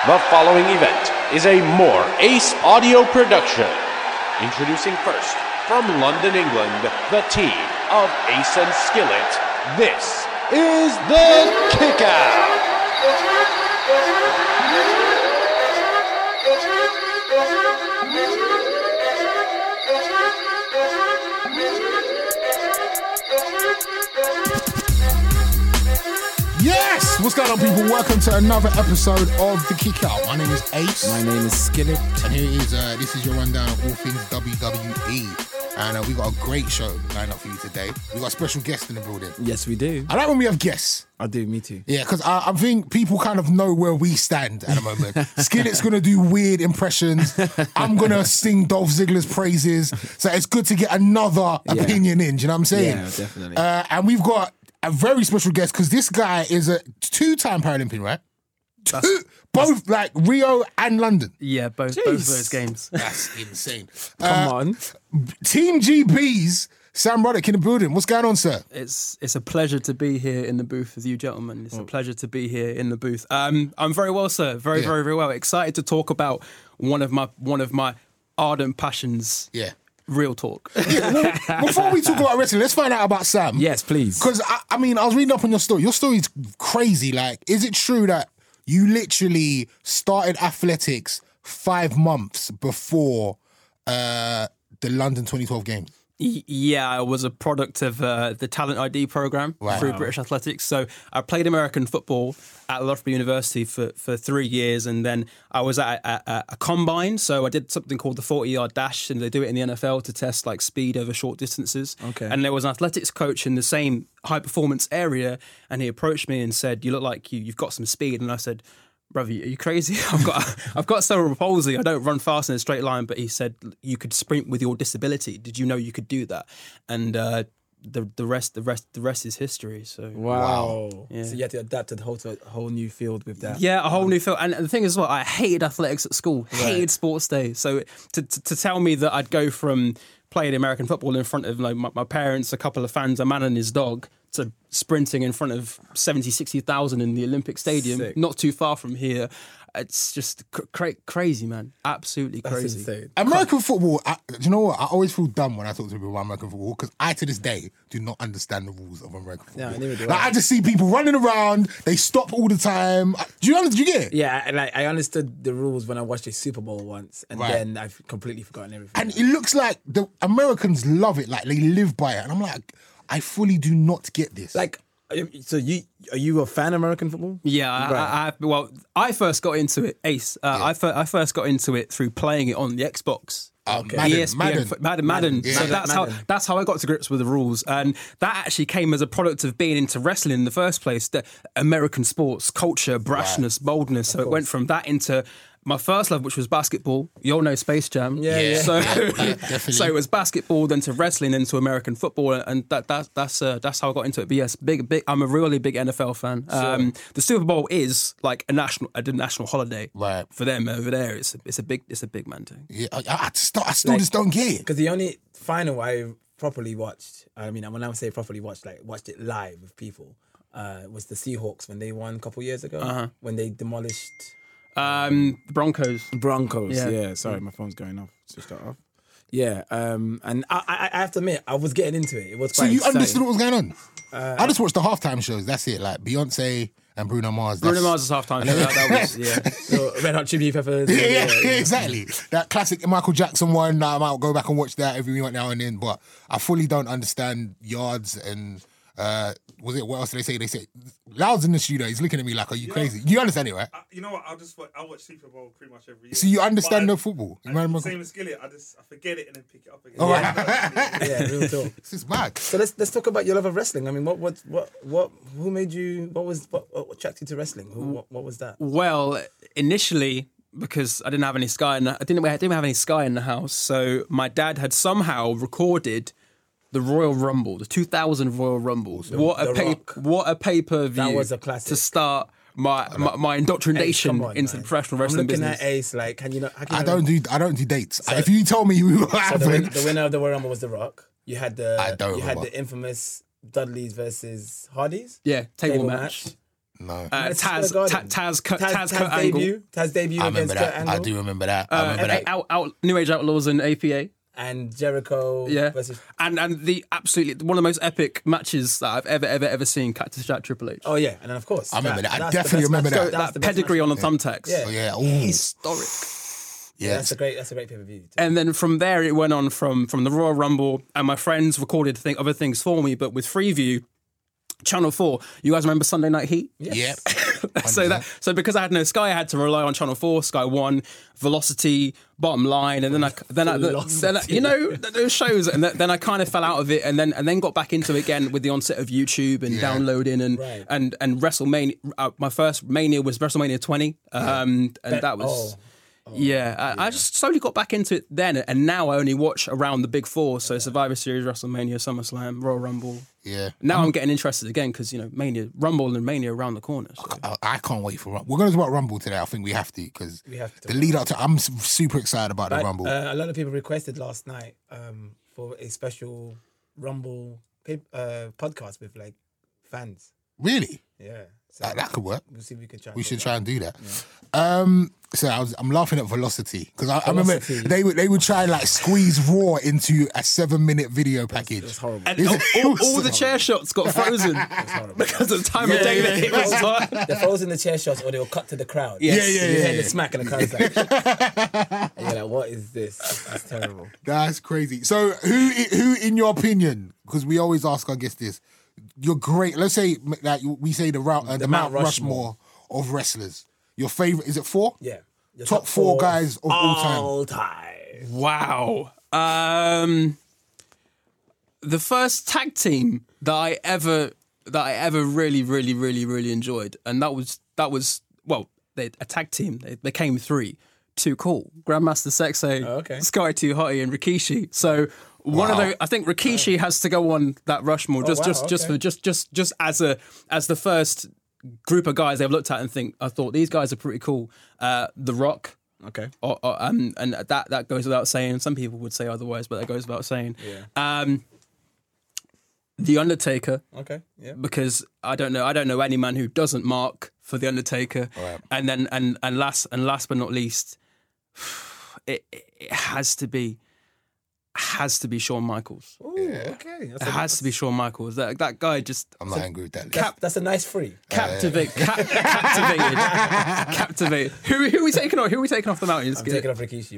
The following event is a More Ace audio production. Introducing first, from London, England, the team of Ace and Skillet. This is the Kickout. Yes! What's going on, people? Welcome to another episode of The Kickout. My name is Ace. My name is Skillet. And here is, this is your rundown of all things WWE. And we've got a great show lined up for you today. We've got a special guest in the building. Yes, we do. I like when we have guests. I do, me too. Yeah, because I think people kind of know where we stand at the moment. Skillet's going to do weird impressions. I'm going to sing Dolph Ziggler's praises. So it's good to get another opinion in. Do you know what I'm saying? Yeah, definitely. And we've got a very special guest because this guy is a two-time Paralympian, right? Both like Rio and London. Yeah, both of those games. That's insane. Come on. Team GB's Sam Ruddock in the building. What's going on, sir? It's a pleasure to be here in the booth with you, gentlemen. It's a pleasure to be here in the booth. I'm very well, sir. Very well. Excited to talk about one of my ardent passions. Yeah. Real talk. Yeah, well, before we talk about wrestling, let's find out about Sam. Yes, please. Because, I mean, I was reading up on your story. Your story's crazy. Like, is it true that you literally started athletics 5 months before the London 2012 games? Yeah, I was a product of the Talent ID program through British Athletics. So I played American football at Loughborough University for 3 years, and then I was at a combine. So I did something called the 40-yard dash, and they do it in the NFL to test like speed over short distances. Okay. And there was an athletics coach in the same high performance area, and he approached me and said, "You look like you've got some speed." And I said, "Brother, are you crazy? I've got cerebral palsy. I don't run fast in a straight line." But he said, "You could sprint with your disability. Did you know you could do that?" And the rest is history. So Wow. Yeah. So you had to adapt to the whole new field with that. Yeah, a whole new field. And the thing is, I hated athletics at school. Hated sports day. So to tell me that I'd go from playing American football in front of like my parents, a couple of fans, a man and his dog, to sprinting in front of 70, 60,000 in the Olympic Stadium, Sick. not too far from here. It's just crazy, man. Absolutely crazy. That's insane. American football, do you know what? I always feel dumb when I talk to people about American football because I, to this day, do not understand the rules of American football. No, neither do Like, I. I just see people running around, they stop all the time. Do you get it? Yeah, and I understood the rules when I watched a Super Bowl once, and Right. then I've completely forgotten everything. And it looks like the Americans love it, like they live by it. And I'm like, I fully do not get this. Like, so are you a fan of American football? Yeah, Right. I first got into it, Ace. I first got into it through playing it on the Xbox. Okay. Madden. Yeah. So Madden. that's how I got to grips with the rules, and that actually came as a product of being into wrestling in the first place. The American sports culture, brashness, boldness. So it went from that into my first love, which was basketball. You all know Space Jam. Yeah. So, definitely. so it was basketball, then to wrestling, then to American football, and that's how I got into it. But yes, big. I'm a really big NFL fan. The Super Bowl is like a national holiday Right. for them over there. It's a big man thing. Yeah, I still just don't get it. Because the only final I properly watched, I mean, when I say properly watched, like watched it live with people, was the Seahawks when they won a couple years ago, when they demolished Broncos. Broncos. Yeah. Yeah, sorry, my phone's going off. Switched that off. Yeah, and I have to admit, I was getting into it. It was So quite you exciting. understood what was going on? I just watched the halftime shows. That's it. Like Beyonce and Bruno Mars. Bruno Mars is halftime. That was So Red Hot Chili Peppers. Yeah, exactly. That classic Michael Jackson one. I might go back and watch that every now and then. But I fully don't understand yards and what else did they say? They said Loud's in the studio. He's looking at me like, "Are you crazy?" You understand it, right? You know what? I watch Super Bowl pretty much every year. So you understand But the football. Same as Skillet. I forget it and then pick it up again. Oh, Yeah, real talk. This is mad. So let's talk about your love of wrestling. I mean, who made you? What attracted you to wrestling? What was that? Well, initially, because I didn't have any Sky, I didn't have any Sky in the house, so my dad had somehow recorded the Royal Rumble, the 2000 Royal Rumble. What a pay-per-view. That was a classic. To start my indoctrination Come on, into man. the professional I'm wrestling looking business. at Ace like, can you not? I don't do dates. If you told me what So happened, the winner of the Royal Rumble was The Rock. You had I don't had remember. the infamous Dudleys versus Hardys. Yeah, table match. No. Madison Square Garden. Taz cut Angle. Taz debut I against remember Kurt that. Angle. I do remember that. I remember that. New Age Outlaws and APA. And Jericho versus... And the absolutely one of the most epic matches that I've ever seen, Cactus Jack Triple H. Oh, yeah. And then, of course... I remember that. I that's the definitely best remember match. that. That's the That best pedigree match. on the thumbtacks. Yeah. Oh, yeah. Ooh. Historic. Yeah. That's a great pay-per-view. And then from there, it went on from the Royal Rumble, and my friends recorded other things for me, but with Freeview, Channel 4, you guys remember Sunday Night Heat? Yep. So because I had no Sky, I had to rely on Channel 4, Sky 1, Velocity, Bottom Line, and then you know those shows, and then I kind of fell out of it, and then got back into it again with the onset of YouTube and downloading and WrestleMania. My first Mania was WrestleMania 20, and that was. I just slowly got back into it then, and now I only watch around the big four, so Survivor Series, WrestleMania, SummerSlam, Royal Rumble. Yeah. Now I'm getting interested again because, Rumble and Mania around the corner. So. I can't wait for Rumble. We're going to talk about Rumble today. I think we have to because the lead up to... I'm super excited about the Rumble. A lot of people requested last night for a special Rumble podcast with, like, fans. Really? Yeah. So that could work. We'll see if we can try. We should try and do that. Yeah. So I'm laughing at Velocity because I remember they would try and like squeeze Raw into a 7-minute video package. It was horrible. And all the chair shots got frozen because of the time of day that it was on. They're frozen the chair shots, or they'll cut to the crowd. Yeah. You hear the smack, and the crowd's like, and you're like, "What is this? This is terrible." That's crazy. So who in your opinion? Because we always ask our guests this. You're great. Let's say that we say the Mount Rushmore of wrestlers. Your favorite is it 4? Yeah. Your Top 4 guys of all time. Wow. The first tag team that I ever really, really, really, really enjoyed, and that was a tag team. They came 3. Too Cool, Grandmaster Sexay, Sky Too Hotty, and Rikishi. So one of those, I think Rikishi has to go on that Rushmore just as the first group of guys they've looked at and I thought these guys are pretty cool. The Rock, and that goes without saying. Some people would say otherwise, but that goes without saying. Yeah. The Undertaker, because I don't know any man who doesn't mark for the Undertaker, right. and last but not least, it has to be Shawn Michaels. Ooh, okay. It has to be Shawn Michaels. That guy just... I'm not angry with that. That's a nice free. Captivated. Who are we taking off? Who are we taking off the mountains? I'm taking off Rikishi,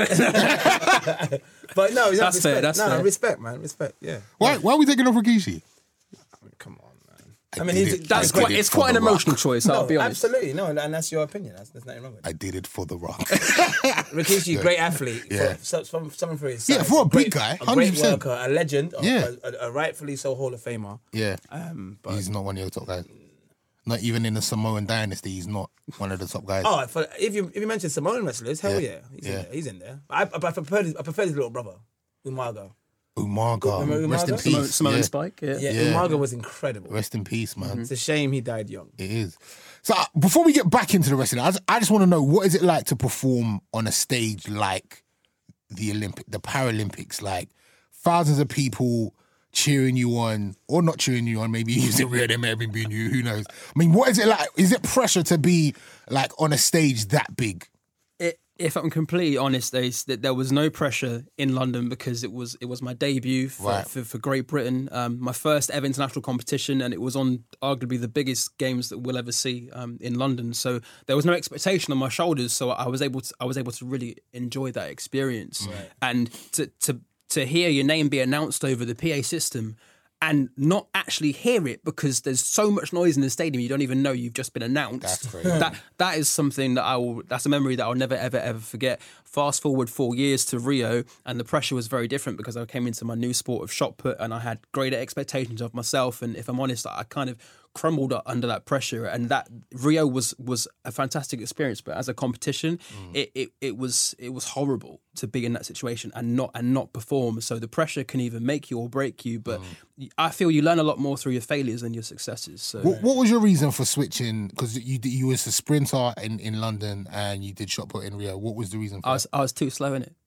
man. But no, that's fair. That's fair. Respect, man. Respect. Yeah. Why are we taking off Rikishi? Come on, man. It's quite an emotional choice. I'll be honest. Absolutely, no, and that's your opinion. There's nothing wrong with it. I did it for The Rock. Rikishi, great athlete. Yeah. Someone for his size. Yeah, for a big guy, 100%. A great worker, a legend, a rightfully so Hall of Famer. Yeah, but he's not one of your top guys. Not even in the Samoan dynasty, he's not one of the top guys. Oh, if you mention Samoan wrestlers, hell yeah, he's in there. I prefer his little brother, Umaga. Umaga, rest in peace. Samoan Spike, yeah. Umaga was incredible. Rest in peace, man. It's a shame he died young. It is. So before we get back into the wrestling, I just want to know, what is it like to perform on a stage like the Paralympics? Like thousands of people cheering you on, or not cheering you on, maybe using real, they may have been booing you, who knows? I mean, what is it like? Is it pressure to be like on a stage that big? If I'm completely honest, there was no pressure in London because it was my debut for Great Britain, my first ever international competition, and it was on arguably the biggest games that we'll ever see in London. So there was no expectation on my shoulders. So I was able to really enjoy that experience, and to hear your name be announced over the PA system and not actually hear it because there's so much noise in the stadium you don't even know you've just been announced. That's crazy. That is something that's a memory that I'll never ever forget. Fast forward 4 years to Rio, and the pressure was very different because I came into my new sport of shot put and I had greater expectations of myself, and if I'm honest, I kind of crumbled under that pressure, and that Rio was a fantastic experience, but as a competition it was horrible to be in that situation and not perform. So the pressure can either make you or break you, but I feel you learn a lot more through your failures than your successes. So what was your reason for switching? Because you was a sprinter in London and you did shot put in Rio. What was the reason for that? I was too slow in it.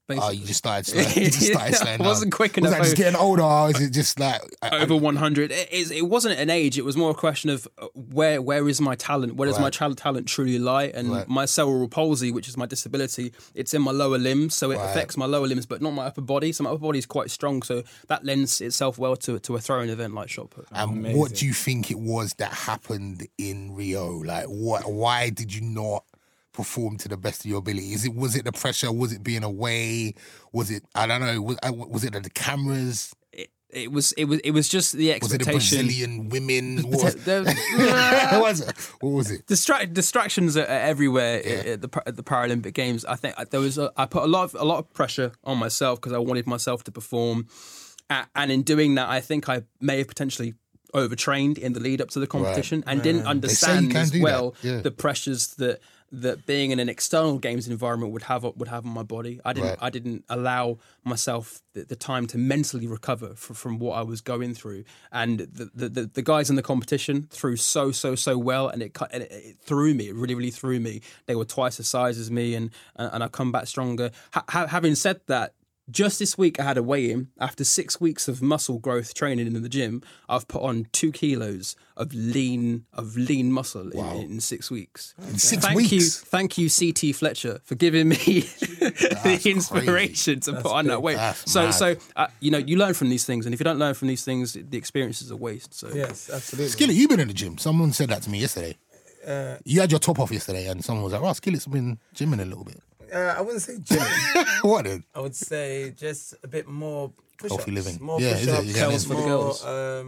basically. you just started slowing. You just started slowing I down. wasn't quick Was enough. that just getting older, or is it just like Over 100. It wasn't an age. It was more a question of where is my talent? Where does my talent truly lie? And my cerebral palsy, which is my disability, it's in my lower limbs, so it affects my lower limbs, but not my upper body. So my upper body is quite strong, so that lends itself well to a throwing event like shot put. And what do you think it was that happened in Rio? Like, why did you not perform to the best of your ability? Was it the pressure? Was it being away? Was it, I don't know, was it the cameras? It was just the Was it the expectation. Brazilian women? What was it? What was it? Distractions are everywhere at the Paralympic Games. I think I put a lot of pressure on myself because I wanted myself to perform, and in doing that, I think I may have potentially overtrained in the lead up to the competition and didn't understand as well the pressures that being in an external games environment would have on my body. I didn't allow myself the time to mentally recover from what I was going through. And the guys in the competition threw so well, and it threw me. It really threw me. They were twice the size as me, and I've come back stronger. Having said that, just this week I had a weigh-in. After 6 weeks of muscle growth training in the gym, I've put on 2 kilos of lean muscle in 6 weeks. In 6 weeks? Thank you, CT Fletcher, for giving me the inspiration to put on that weight. So you learn from these things, and if you don't learn from these things, the experience is a waste. So Yes, absolutely. Skillet, you've been in the gym. Someone said that to me yesterday. You had your top off yesterday, and someone was like, "Oh, Skillet's been gymming a little bit." I wouldn't say gym. What then? I would say just a bit more push-ups. Healthy living. More Yeah, is it? push-ups. Yeah, it is. For the girls.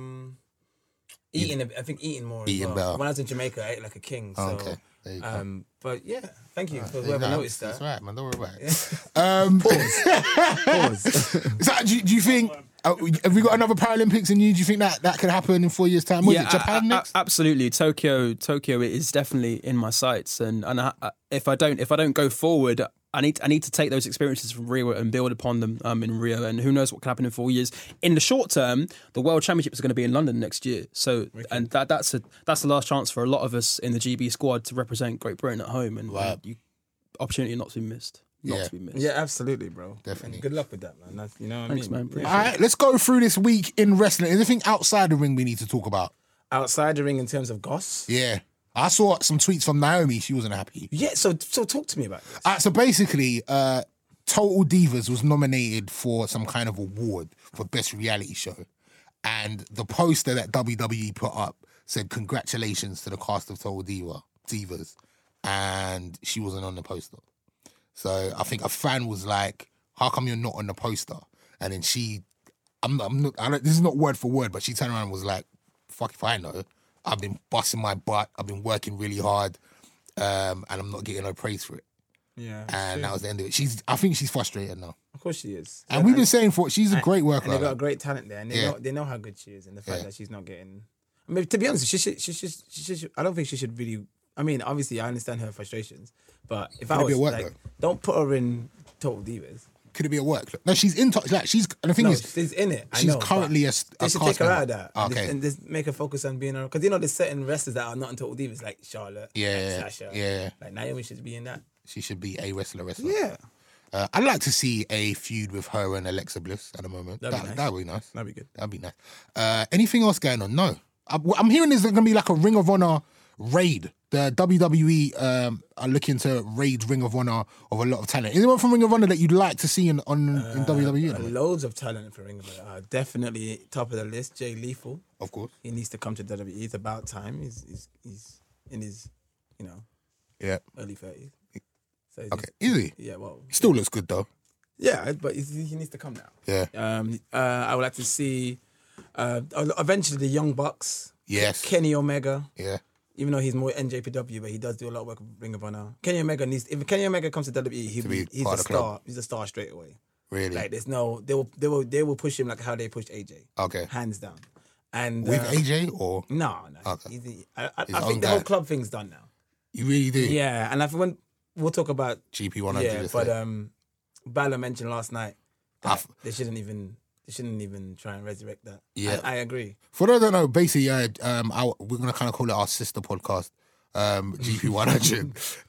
Eating, I think eating more. Eating as well. better. When I was in Jamaica, I ate like a king. So, Okay, there you go. But yeah, thank you for whoever noticed that. That's right, man. Don't worry about it. Pause. So, do you think? Have we got another Paralympics in you? Do you think that could happen in 4 years' time? Was it Japan next? Absolutely. Tokyo is definitely in my sights, and if I don't go forward, I need to take those experiences from Rio and build upon them in Rio, and who knows what can happen in 4 years. In the short term, the World Championships are going to be in London next year, so and that's the last chance for a lot of us in the GB squad to represent Great Britain at home, and opportunity not to be missed. To be missed. Yeah, absolutely, bro. Definitely. And good luck with that, man. That's, you know what Thanks, I mean? man. Appreciate All right, let's go through this week in wrestling. Anything outside the ring we need to talk about? Outside the ring in terms of goss? Yeah. I saw some tweets from Naomi. She wasn't happy. Yeah, so talk to me about this. So basically, Total Divas was nominated for some kind of award for Best Reality Show. And the poster that WWE put up said, "Congratulations to the cast of Total Divas." And she wasn't on the poster. So I think a fan was like, "How come you're not on the poster?" And then this is not word for word, but she turned around and was like, "Fuck if I know. I've been busting my butt. I've been working really hard, and I'm not getting no praise for it." Yeah. And that was the end of it. I think she's frustrated now. Of course she is. And we've been saying she's a great worker. And they've got a great talent there, and they know how good she is, and the fact that she's not getting. I mean, to be honest, she should. I don't think she should really. I mean, obviously, I understand her frustrations, but if I was like, don't put her in Total Divas. Could it be a work? No, she's in. She's. And the thing is, she's in it. She's currently a. They should take her out of that. Okay. And just make her focus on being her. Because there's certain wrestlers that are not in Total Divas, like Charlotte, like Sasha, like Naomi should be in that. She should be a wrestler. Yeah. I'd like to see a feud with her and Alexa Bliss at the moment. That'd be nice. That'd be good. That'd be nice. Anything else going on? No. I'm hearing there's going to be like a Ring of Honor raid. The WWE are looking to raid Ring of Honor of a lot of talent. Anyone from Ring of Honor that you'd like to see in WWE? Loads of talent for Ring of Honor. Definitely top of the list. Jay Lethal. Of course. He needs to come to WWE. It's about time. He's in his, early 30s. So okay. Easy. Yeah, well. He still looks good though. Yeah, but he needs to come now. Yeah. I would like to see eventually the Young Bucks. Yes. Kenny Omega. Yeah. Even though he's more NJPW, but he does do a lot of work with Ring of Honor. Kenny Omega if Kenny Omega comes to WWE, he's a star. He's a star straight away. Really? Like there's no, they will push him like how they pushed AJ. Okay. Hands down. And with AJ or no. Okay. I think the whole club thing's done now. You really do? Yeah, and when we'll talk about GP 100. Yeah, but Balor mentioned last night that they shouldn't even try and resurrect that. Yeah, I agree. For those that don't know, basically, we're gonna kind of call it our sister podcast, GP 100.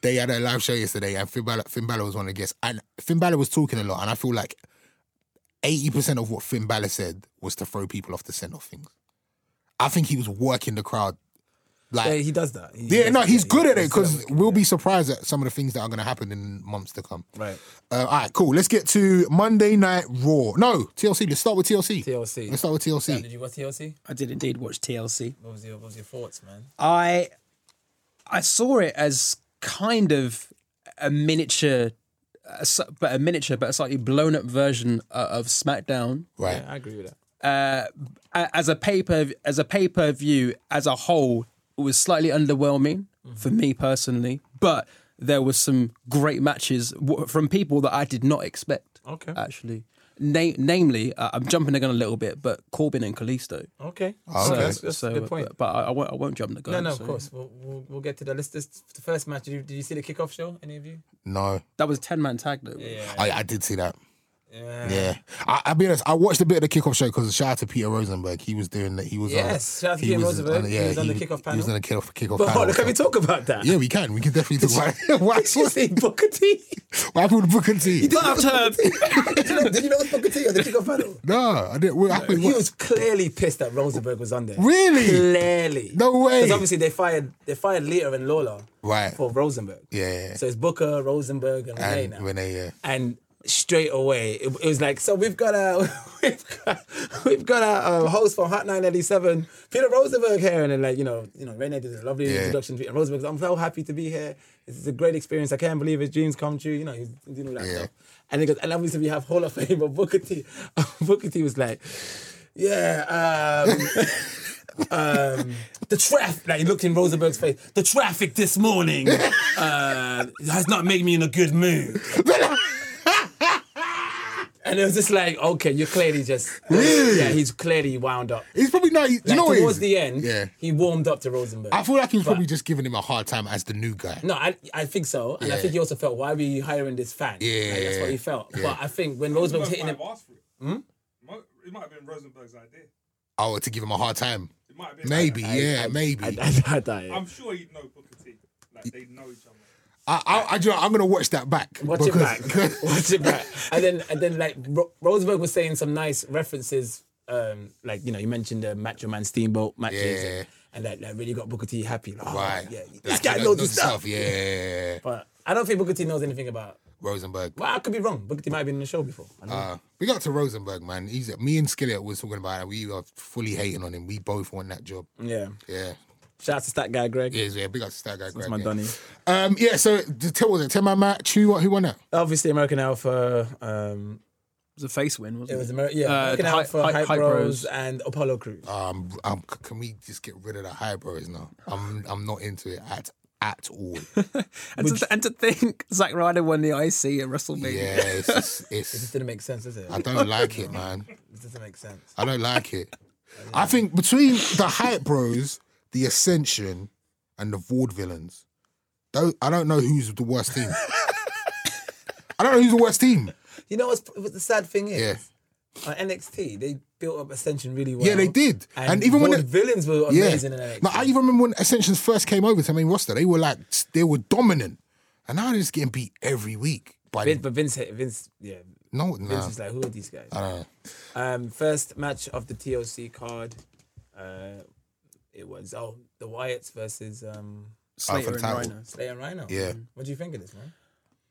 they had a live show yesterday, and Finn Balor was one of the guests, and Finn Balor was talking a lot, and I feel like 80% of what Finn Balor said was to throw people off the scent of things. I think he was working the crowd. Like, yeah, he does that. He's good at it, because we'll be surprised at some of the things that are going to happen in months to come. Right. All right, cool. Let's get to Monday Night Raw. No, TLC. Let's start with TLC. TLC. Let's start with TLC. Did you watch TLC? I did indeed watch TLC. What was your thoughts, man? I saw it as kind of a miniature, but a slightly blown up version of SmackDown. Right. Yeah, I agree with that. As a pay-per-view as a whole, it was slightly underwhelming for me personally, but there was some great matches from people that I did not expect. Okay. Actually, namely, I'm jumping the gun a little bit, but Corbin and Kalisto. Okay. That's a good point. But I won't jump the gun. No, of course. We'll get to that. The first match. Did you see the kickoff show? Any of you? No. That was 10-man tag though. Yeah. I did see that. Yeah. I'll be honest, I watched a bit of the kickoff show because shout out to Peter Rosenberg. He was doing that. Shout out to Peter Rosenberg. He was on the kickoff panel. He was on the kickoff but panel. Can we talk about that? Yeah, we can. We can definitely talk about it. Why Did you see Booker T? What happened with Booker T? You didn't have to. Did you know it was Booker T on the kickoff panel? No, I didn't. What happened? He was clearly pissed that Rosenberg was on there. Really? Clearly. No way. Because obviously they fired Lita and Lola for Rosenberg. Yeah. So it's Booker, Rosenberg, and Renee now. Renee, yeah. And straight away, it was like, so we've got a host from Hot 987, Peter Rosenberg here, and then Renee did a lovely introduction. And Rosenberg, I'm so happy to be here. This is a great experience. I can't believe his dreams come true. He's doing all that stuff. And he goes, and obviously we have Hall of Fame, but Booker T. Booker T was like, the traffic, like he looked in Rosenberg's face, the traffic this morning has not made me in a good mood. And it was just like, okay, you're clearly just... Really? Yeah, he's clearly wound up. He's probably not... towards the end, he warmed up to Rosenberg. I feel like he was probably just giving him a hard time as the new guy. No, I think so. And I think he also felt, why were you hiring this fan? Yeah. That's what he felt. Yeah. But I think when Rosenberg was hitting him... It might have been Rosenberg's idea. Oh, to give him a hard time? It might have been. Maybe, maybe. I'm sure he'd know Booker T. Like, they know each other. I'm gonna watch that back. Watch it back. And then like Rosenberg was saying some nice references. Like you mentioned the Macho Man Steamboat matches, and that really got Booker T happy. Like, right. Yeah. This guy knows his stuff. Yeah. But I don't think Booker T knows anything about Rosenberg. Well, I could be wrong. Booker T might have been in the show before. We got to Rosenberg, man. Me and Skillet was talking about it. We are fully hating on him. We both want that job. Yeah. Yeah. Shout out to Stat Guy Greg. Yeah, big up to Stat Guy Greg. That's my Donny. So what was it? 10-man match. Who won that? Obviously, American Alpha. It was a face win, wasn't it? It was American Alpha, Hype Bros, and Apollo Crews. Can we just get rid of the Hype Bros now? I'm not into it at all. and to think Zack Ryder won the IC at WrestleMania. Yeah, it just didn't make sense, does it? I don't like it, man. It doesn't make sense. I don't like it. I think between the Hype Bros, the Ascension, and the Vaudevillains, I don't know who's the worst team. I don't know who's the worst team. You know what the sad thing is? Yeah. On NXT, they built up Ascension really well. Yeah, they did. And even when the villains were amazing in NXT. No, I even remember when Ascensions first came over to main roster, they were dominant. And now they're just getting beat every week. But Vince, yeah. No. Vince was like, who are these guys? I don't know. First match of the TLC card, it was, the Wyatts versus Slater and Rhino. Slater and Rhino. Yeah. What do you think of this, man?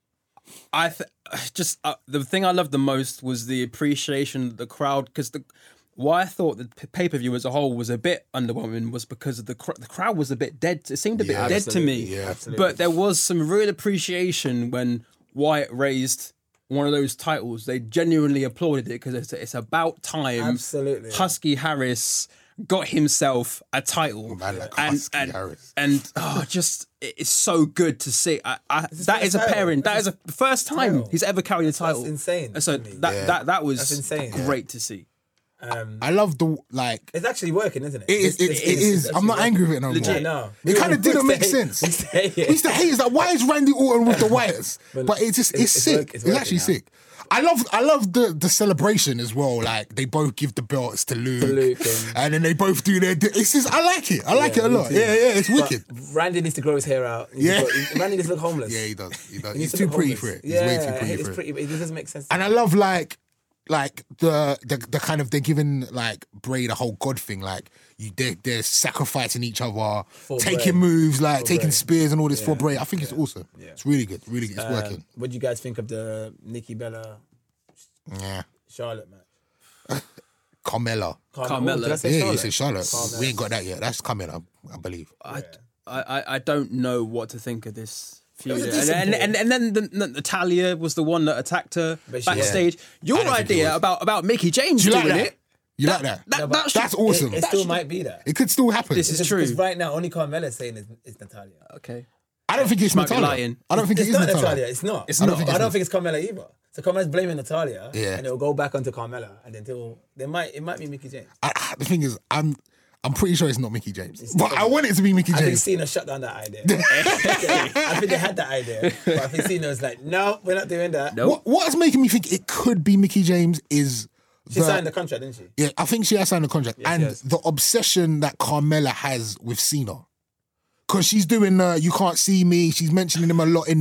The thing I loved the most was the appreciation of the crowd, because why I thought the pay-per-view as a whole was a bit underwhelming was because of the crowd was a bit dead. It seemed a bit dead to me. Yeah, but there was some real appreciation when Wyatt raised one of those titles. They genuinely applauded it because it's about time. Absolutely. Husky Harris got himself a title. Man, like Husky Harris. And it's so good to see. That is a pairing. That is the first time he's ever carried a title. That's insane. So that was insane. Great to see. I love it's actually working, isn't it? It is. I'm not angry with it no more. No. It kind of didn't make sense. We used to hate it. It's like, why is Randy Orton with the Wyatts? But it's sick. It's actually sick. I love the celebration as well. Like they both give the belts to Luke and then they both do their. It's just, I like it. I like it a lot. Yeah, it's wicked. But Randy needs to grow his hair out. Randy needs to look homeless. Yeah, he does. He's too pretty for it. He's way too pretty for it. It doesn't make sense. And I love like the kind of they're giving like Bray the whole God thing. Like they're sacrificing each other, taking moves, like taking spears and all this for Bray. I think it's awesome. Yeah. It's really good. Really good. It's working. What do you guys think of the Nikki Bella Charlotte match? Carmella. Yeah, you said Charlotte. Carmella. We ain't got that yet. That's coming, I believe. I don't know what to think of this. And then Natalya was the one that attacked her backstage. Your idea about Mickie James doing it. You like that? That's awesome. It still might be that. It could still happen. This is true. Because right now, only Carmella's saying it's Natalya. Okay. I don't think it's Natalya. I don't think it's Natalya. It's not. I don't think it's Carmella either. So Carmella's blaming Natalya, and it'll go back onto Carmella, and then it might be Mickie James. The thing is, I'm pretty sure it's not Mickie James. But I want it to be Mickie James. I think Cena shut down that idea. I think they had that idea. But I think Cena was like, no, we're not doing that. Nope. What's making me think it could be Mickie James is... She signed the contract, didn't she? Yeah, I think she has signed the contract. Yes, and the obsession that Carmella has with Cena. Because she's doing You Can't See Me. She's mentioning him a lot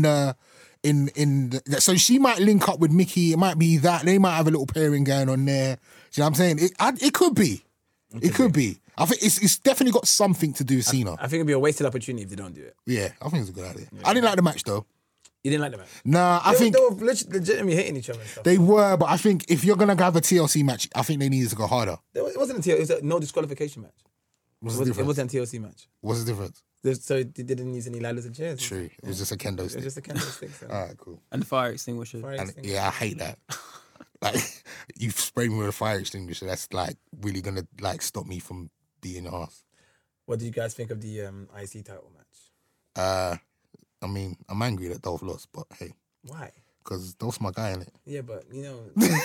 so she might link up with Mickie. It might be that. They might have a little pairing going on there. You know what I'm saying? It could be. It could be. I think it's definitely got something to do with Cena. I think it'd be a wasted opportunity if they don't do it. Yeah, I think it's a good idea. Yeah. I didn't like the match though. You didn't like the match? Nah, I think... They were legitimately hitting each other and stuff. They were, but I think if you're going to have a TLC match, I think they needed to go harder. It wasn't a TLC, it was a no disqualification match. It wasn't a TLC match. What's the difference? So they didn't use any ladders and chairs. True. It was just a kendo stick. It was just a kendo stick. So. All right, cool. And the fire extinguisher. Yeah, I hate that. Like, you've sprayed me with a fire extinguisher. That's like really going to like stop me from being an arse. What do you guys think of the IC title match? I mean, I'm angry that Dolph lost, but hey. Why? Because Dolph's my guy, innit? Yeah, but, you know...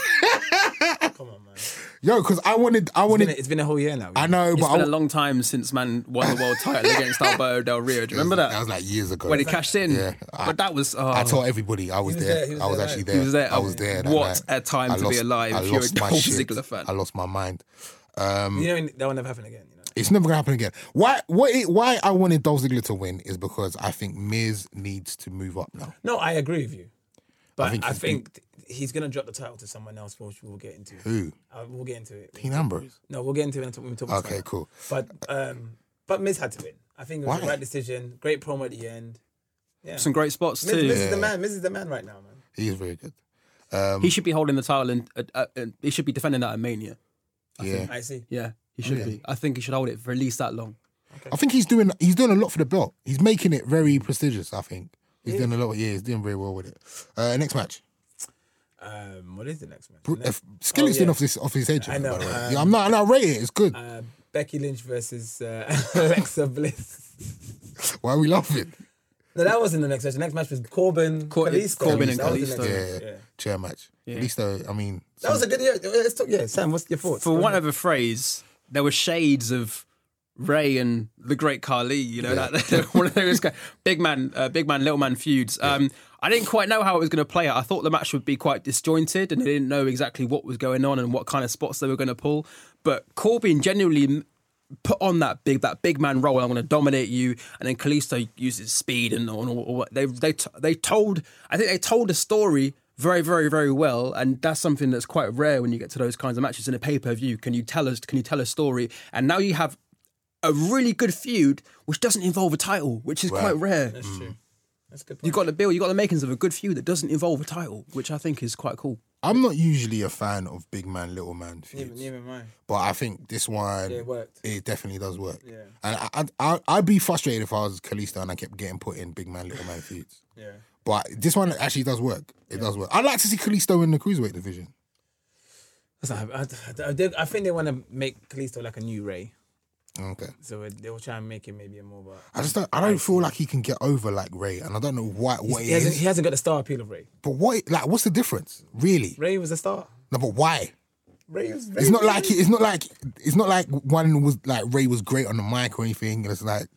Come on, man. Yo, because I wanted... It's been a whole year now. I know, but... It's been a long time since man won the world title against Alberto Del Rio. Do you remember that? That was like years ago. When he cashed in. Yeah. But that was... I told everybody I was there. I was actually there. He was there. I was there. What a time to be alive if you're a Dolph Ziggler fan. I lost my mind. You know, that will never happen again. You know? It's never gonna happen again. Why I wanted Dolph Ziggler to win is because I think Miz needs to move up now. No, I agree with you. But I think he's gonna drop the title to someone else, which we'll get into. Who? We'll get into it. Dean Ambrose? No, we'll get into it when we talk about Okay, cool. But Miz had to win. I think it was the right decision. Great promo at the end. Yeah. Some great spots too. Miz is the man. Miz is the man right now, man. He is very good. He should be holding the title and he should be defending that at Mania. I see. Yeah, he should be. I think he should hold it for at least that long. Okay. I think he's doing a lot for the belt. He's making it very prestigious, I think. He's doing a lot. Yeah, he's doing very well with it. Next match. What is the next match? Skillet's doing off his head. I know. I'm not rating it. It's good. Becky Lynch versus Alexa Bliss. Why are we laughing? No, that wasn't the next match. The next match was Kalisto. Corbin and Kalisto. Yeah. Chair match. Yeah. Kalisto, I mean... That was a good... Sam, what's your thoughts? For one of a phrase, there were shades of Ray and the Great Khali, you know, that one of those big man, little man feuds. I didn't quite know how it was going to play out. I thought the match would be quite disjointed and I didn't know exactly what was going on and what kind of spots they were going to pull. But Corbin genuinely put on that big man role. I'm going to dominate you, and then Kalisto uses speed and all. They told a story very, very, very well, and that's something that's quite rare when you get to those kinds of matches in a pay-per-view. Can you tell a story? And now you have a really good feud which doesn't involve a title, which is quite rare. That's true. That's a good point. You got the makings of a good feud that doesn't involve a title, which I think is quite cool. I'm not usually a fan of big man, little man feuds. Neither am I. But I think this one, it worked. It definitely does work. Yeah. And I'd be frustrated if I was Kalisto and I kept getting put in big man, little man feuds. Yeah. But this one actually does work. It does work. I'd like to see Kalisto in the cruiserweight division. I think they want to make Kalisto like a new Ray. Okay. So they'll try and make him maybe a more... I don't feel like he can get over like Ray, and I don't know what he hasn't got the star appeal of Ray. But what's the difference, really? Ray was a star. No, but why? It's not like one was like Ray was great on the mic or anything. And it's like...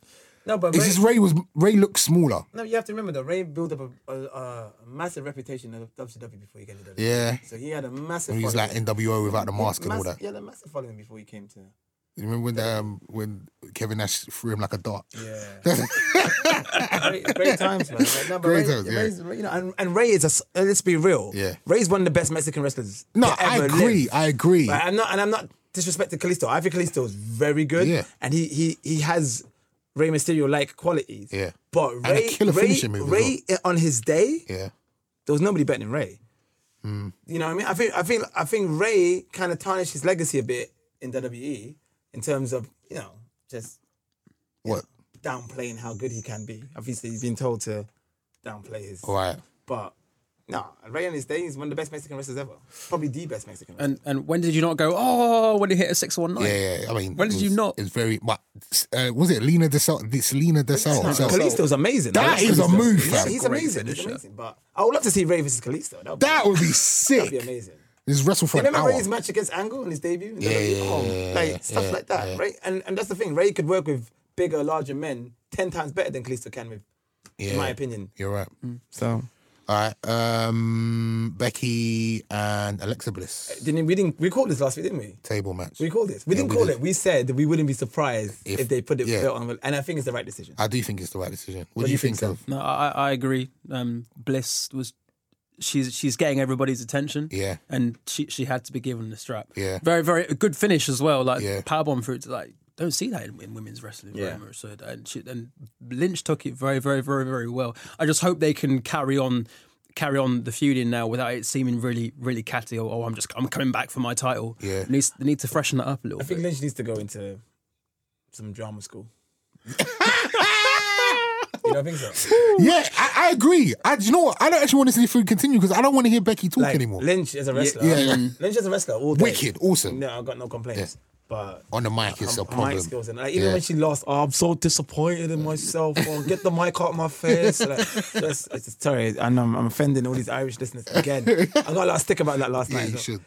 No, but it's just Ray looked smaller. No, you have to remember that Ray built up a massive reputation in WCW before he came to WWE. Yeah. So he had a massive. He was like NWO without the mask and all that. He had a massive following before he came to. You remember when Kevin Nash threw him like a dart? Yeah. great times, man. Like, no, great Ray, times, you know, and Ray is let's be real. Yeah. Ray's one of the best Mexican wrestlers. No, to I ever agree. live. I agree. But I'm not disrespecting Kalisto. I think Kalisto is very good. Yeah. And he has Rey Mysterio-like qualities. Yeah. But And a killer finishing move as Ray on his day, Yeah. there was nobody better than Ray. You know what I mean? I think Ray kind of tarnished his legacy a bit in WWE in terms of, you know, just What? downplaying how good he can be. Obviously, he's been told to downplay his. Right. But no, Ray on his day is one of the best Mexican wrestlers ever. Probably the best Mexican wrestler. And when did you not go, oh, when he hit a 619? Yeah. I mean, When did you not? It's very. But was it Lena Desal? This Lena Desal. Kalisto's amazing. That is a move, fam. He's amazing. He's amazing. But I would love to see Ray versus Kalisto. That would be sick. That'd be amazing. Just wrestle for an Remember hour. Ray's match against Angle in his debut? Yeah, like stuff like that, right? And that's the thing. Ray could work with bigger, larger men 10 times better than Kalisto can with, in my opinion. You're right. So, all right. Becky and Alexa Bliss. we called this last week, didn't we? Table match. We called this. We didn't call it. We said that we wouldn't be surprised if they put it belt on. And I think it's the right decision. I do think it's the right decision. What do you think of? No, I agree. Bliss was... She's getting everybody's attention. Yeah. And she had to be given the strap. Yeah. Very, very a good finish as well. Like Yeah. powerbomb through to like don't see that in women's wrestling very much. So and Lynch took it very, very, very, very well. I just hope they can carry on the feuding now without it seeming really, really catty or I'm coming back for my title. Yeah. They need to freshen that up a little I bit. think Lynch needs to go into some drama school. You don't think so? Yeah, I agree. You know what? I don't actually want to see the feud continue because I don't want to hear Becky talk anymore. Lynch as a wrestler. Yeah. Lynch as a wrestler all day. Wicked, awesome. No, I've got no complaints. But On the mic, it's a mic problem. skills and even when she lost, I'm so disappointed in myself. Get the mic out of my face. Sorry, and I'm offending all these Irish listeners again. I got a lot of stick about that last Yeah, night. you should.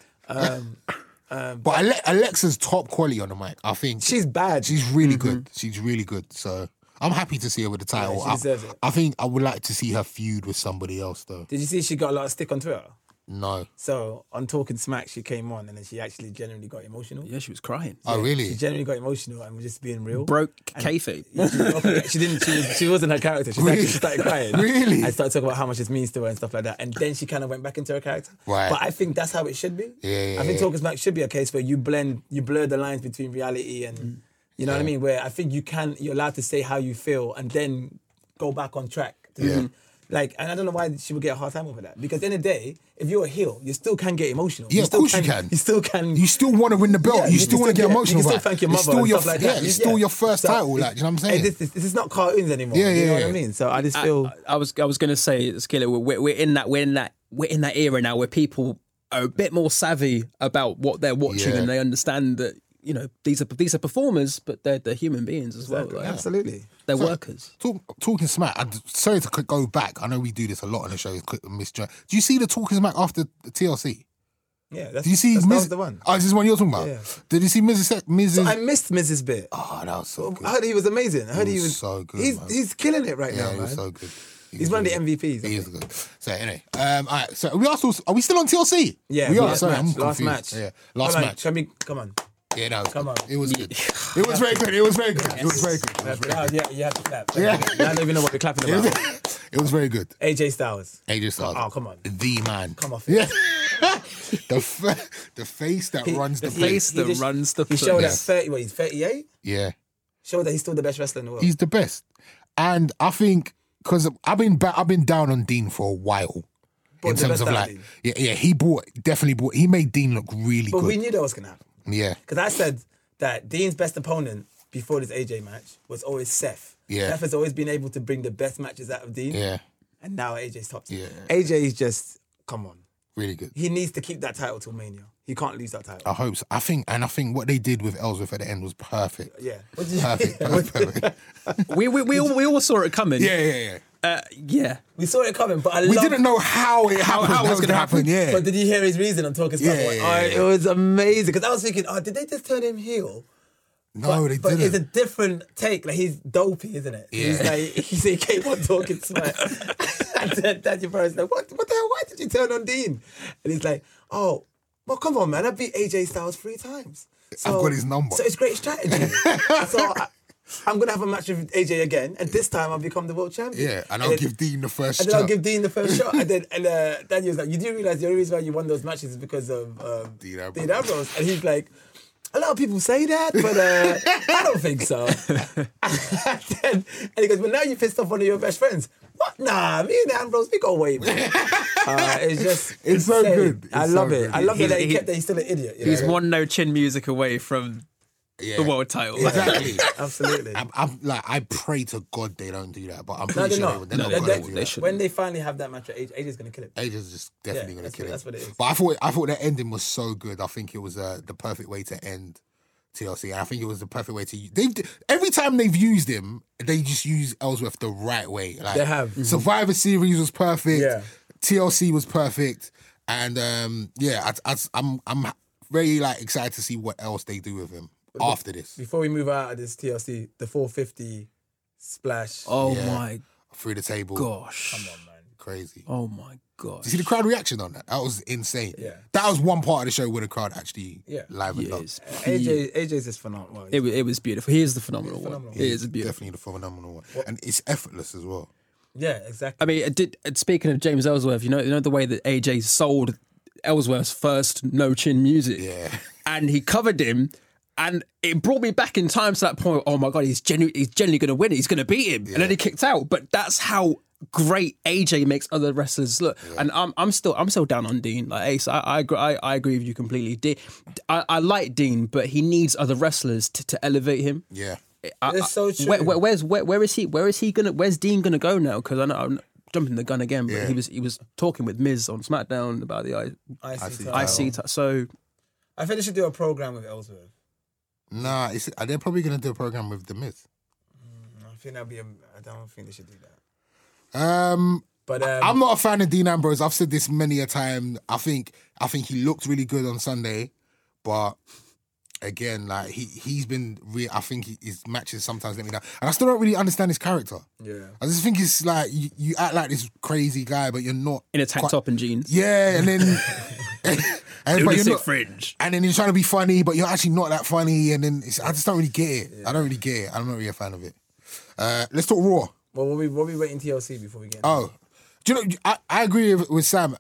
But Alexa's top quality on the mic. I think she's bad. She's really good. She's really good. So I'm happy to see her with the title. Yeah, she deserves it. I think I would like to see her feud with somebody else though. Did you see she got a lot of stick on Twitter? No. So on Talking Smack, she came on and then she actually genuinely got emotional. Yeah, she was crying. Oh really? She genuinely got emotional and was just being real. Broke kayfabe. She wasn't her character. She started crying. Really? I started talking about how much it means to her and stuff like that. And then she kind of went back into her character. Right. But I think that's how it should be. Yeah, I think Talking Smack should be a case where you blur the lines between reality and you know what I mean? Where I think you're allowed to say how you feel and then go back on track. Like, and I don't know why she would get a hard time over that. Because at the end of the day, if you're a heel, you still can get emotional. Yeah, of course you can. You still can. You still want to win the belt. Yeah, you still want to get emotional. You can about still it. thank your mother It's still and your stuff like that. Yeah, it's still your first title. Like, you know what I'm saying? This is not cartoons anymore. Yeah, you know yeah. what I mean? So I just feel I was going to say, Skillet, we're in that era now where people are a bit more savvy about what they're watching and they understand that these are performers, but they're human beings as well. Like, absolutely. They're workers. Talking Smack. Sorry to go back. I know we do this a lot on the show. Miss Jo. Do you see the Talking Smack after the TLC? Yeah, Did you see that Miz? was the one. Oh, is this the one you're talking about? Yeah. Did you see Mrs.? So I missed Mrs. bit. Oh, that was so good. I heard he was amazing. I heard he was so good. He's killing it right Yeah, now, he man. was so good. He's one of the MVPs. He is good. So anyway, all right. So are we still on TLC? Yeah, we are. last Sorry, match, I'm last confused. match. Yeah, last match. Come on. Yeah, no, Come on. It was good. It was very good. It was very good. It was very good. Yeah, you have to clap. Yeah. I don't even know what we're clapping about. It was very good. AJ Styles. AJ Styles. Oh, come on. The man. Come off. Yeah. the face that runs the place. He showed that 30. What, he's 38. Yeah. Showed that he's still the best wrestler in the world. He's the best, and I think because I've been down on Dean for a while. In terms of like, he definitely brought. He made Dean look really good. But we knew that was gonna happen. Yeah. Because I said that Dean's best opponent before this AJ match was always Seth. Yeah. Seth has always been able to bring the best matches out of Dean. Yeah. And now AJ's top tier. Yeah. AJ is just, come on. Really good. He needs to keep that title till Mania. He can't lose that title. I hope so. I think what they did with Ellsworth at the end was perfect. Yeah. Perfect. we all saw it coming. Yeah. Yeah. We saw it coming, but We didn't know how it happened. How it was gonna happen. Yeah. But did you hear his reason on Talking Smack? Yeah. It was amazing. Because I was thinking, did they just turn him heel? No, they but didn't. it's a different take. Like, he's dopey, isn't it? Yeah. He came on talking smack. And then Daniel Bryan's like, what the hell? Why did you turn on Dean? And he's like, oh, well, come on, man. I beat AJ Styles 3 times. So, I've got his number. So it's great strategy. So I'm going to have a match with AJ again, and this time I'll become the world champion. Yeah, and I'll give Dean the first shot. And then I'll give Dean the first shot. And then Daniel's like, you do realise the only reason why you won those matches is because of Dean Dean Ambrose. And he's like, a lot of people say that, but I don't think so. and he goes, well, now you pissed off one of your best friends. What? Nah, me and Ambrose, we go way back. It's just It's so good. I It's love so it. good. I love it that he kept that he's still an idiot. You He's know? one No Chin music away from the world title. Exactly. Absolutely. I'm like, I pray to God they don't do that, but I'm No, pretty they're sure not. they're not going to do that. When they finally have that match, AJ's going to kill him. AJ's just definitely going to kill him. That's what it is. But I thought the ending was so good. I think it was the perfect way to end TLC. I think it was the perfect way to. Every time they've used him, they just use Ellsworth the right way. Like, They have. Survivor Series was perfect. Yeah. TLC was perfect, and I'm very like excited to see what else they do with him after this. Before we move out of this TLC, the 450 splash. Oh Yeah. my Through the table. gosh. Come on, man. Crazy. Oh my gosh. Did you see the crowd reaction on that? That was insane. Yeah. That was one part of the show where the crowd actually livened up. Yes. AJ's just phenomenal. It was beautiful. He is the phenomenal one. phenomenal. He is beautiful. Definitely the phenomenal one. And it's effortless as well. Yeah, exactly. I mean, speaking of James Ellsworth, you know the way that AJ sold Ellsworth's first No Chin music, Yeah. and he covered him, and it brought me back in time to that point. Oh my god, he's genuinely going to win it. He's going to beat him, and then he kicked out. But that's how great AJ makes other wrestlers look. And I'm still down on Dean. Like Ace, I agree with you completely. I like Dean, but he needs other wrestlers to elevate him. Yeah. It's so true. Where's Dean gonna go now? Because I know I'm jumping the gun again, but he was talking with Miz on SmackDown about the IC. So I think they should do a program with Ellsworth. Nah, they're probably going to do a program with The Miz. I think I don't think they should do that. But I'm not a fan of Dean Ambrose. I've said this many a time. I think he looked really good on Sunday, but again, like he's been I think his matches sometimes let me down, and I still don't really understand his character. Yeah, I just think it's like you act like this crazy guy, but you're not in a tank top and jeans. Yeah, and then but you're not, fringe, and then you're trying to be funny, but you're actually not that funny, and then I just don't really get it. Yeah. I don't really get it. I'm not really a fan of it. Let's talk Raw. Well, we'll be waiting TLC before we get. Oh, do you know? I agree with Sam.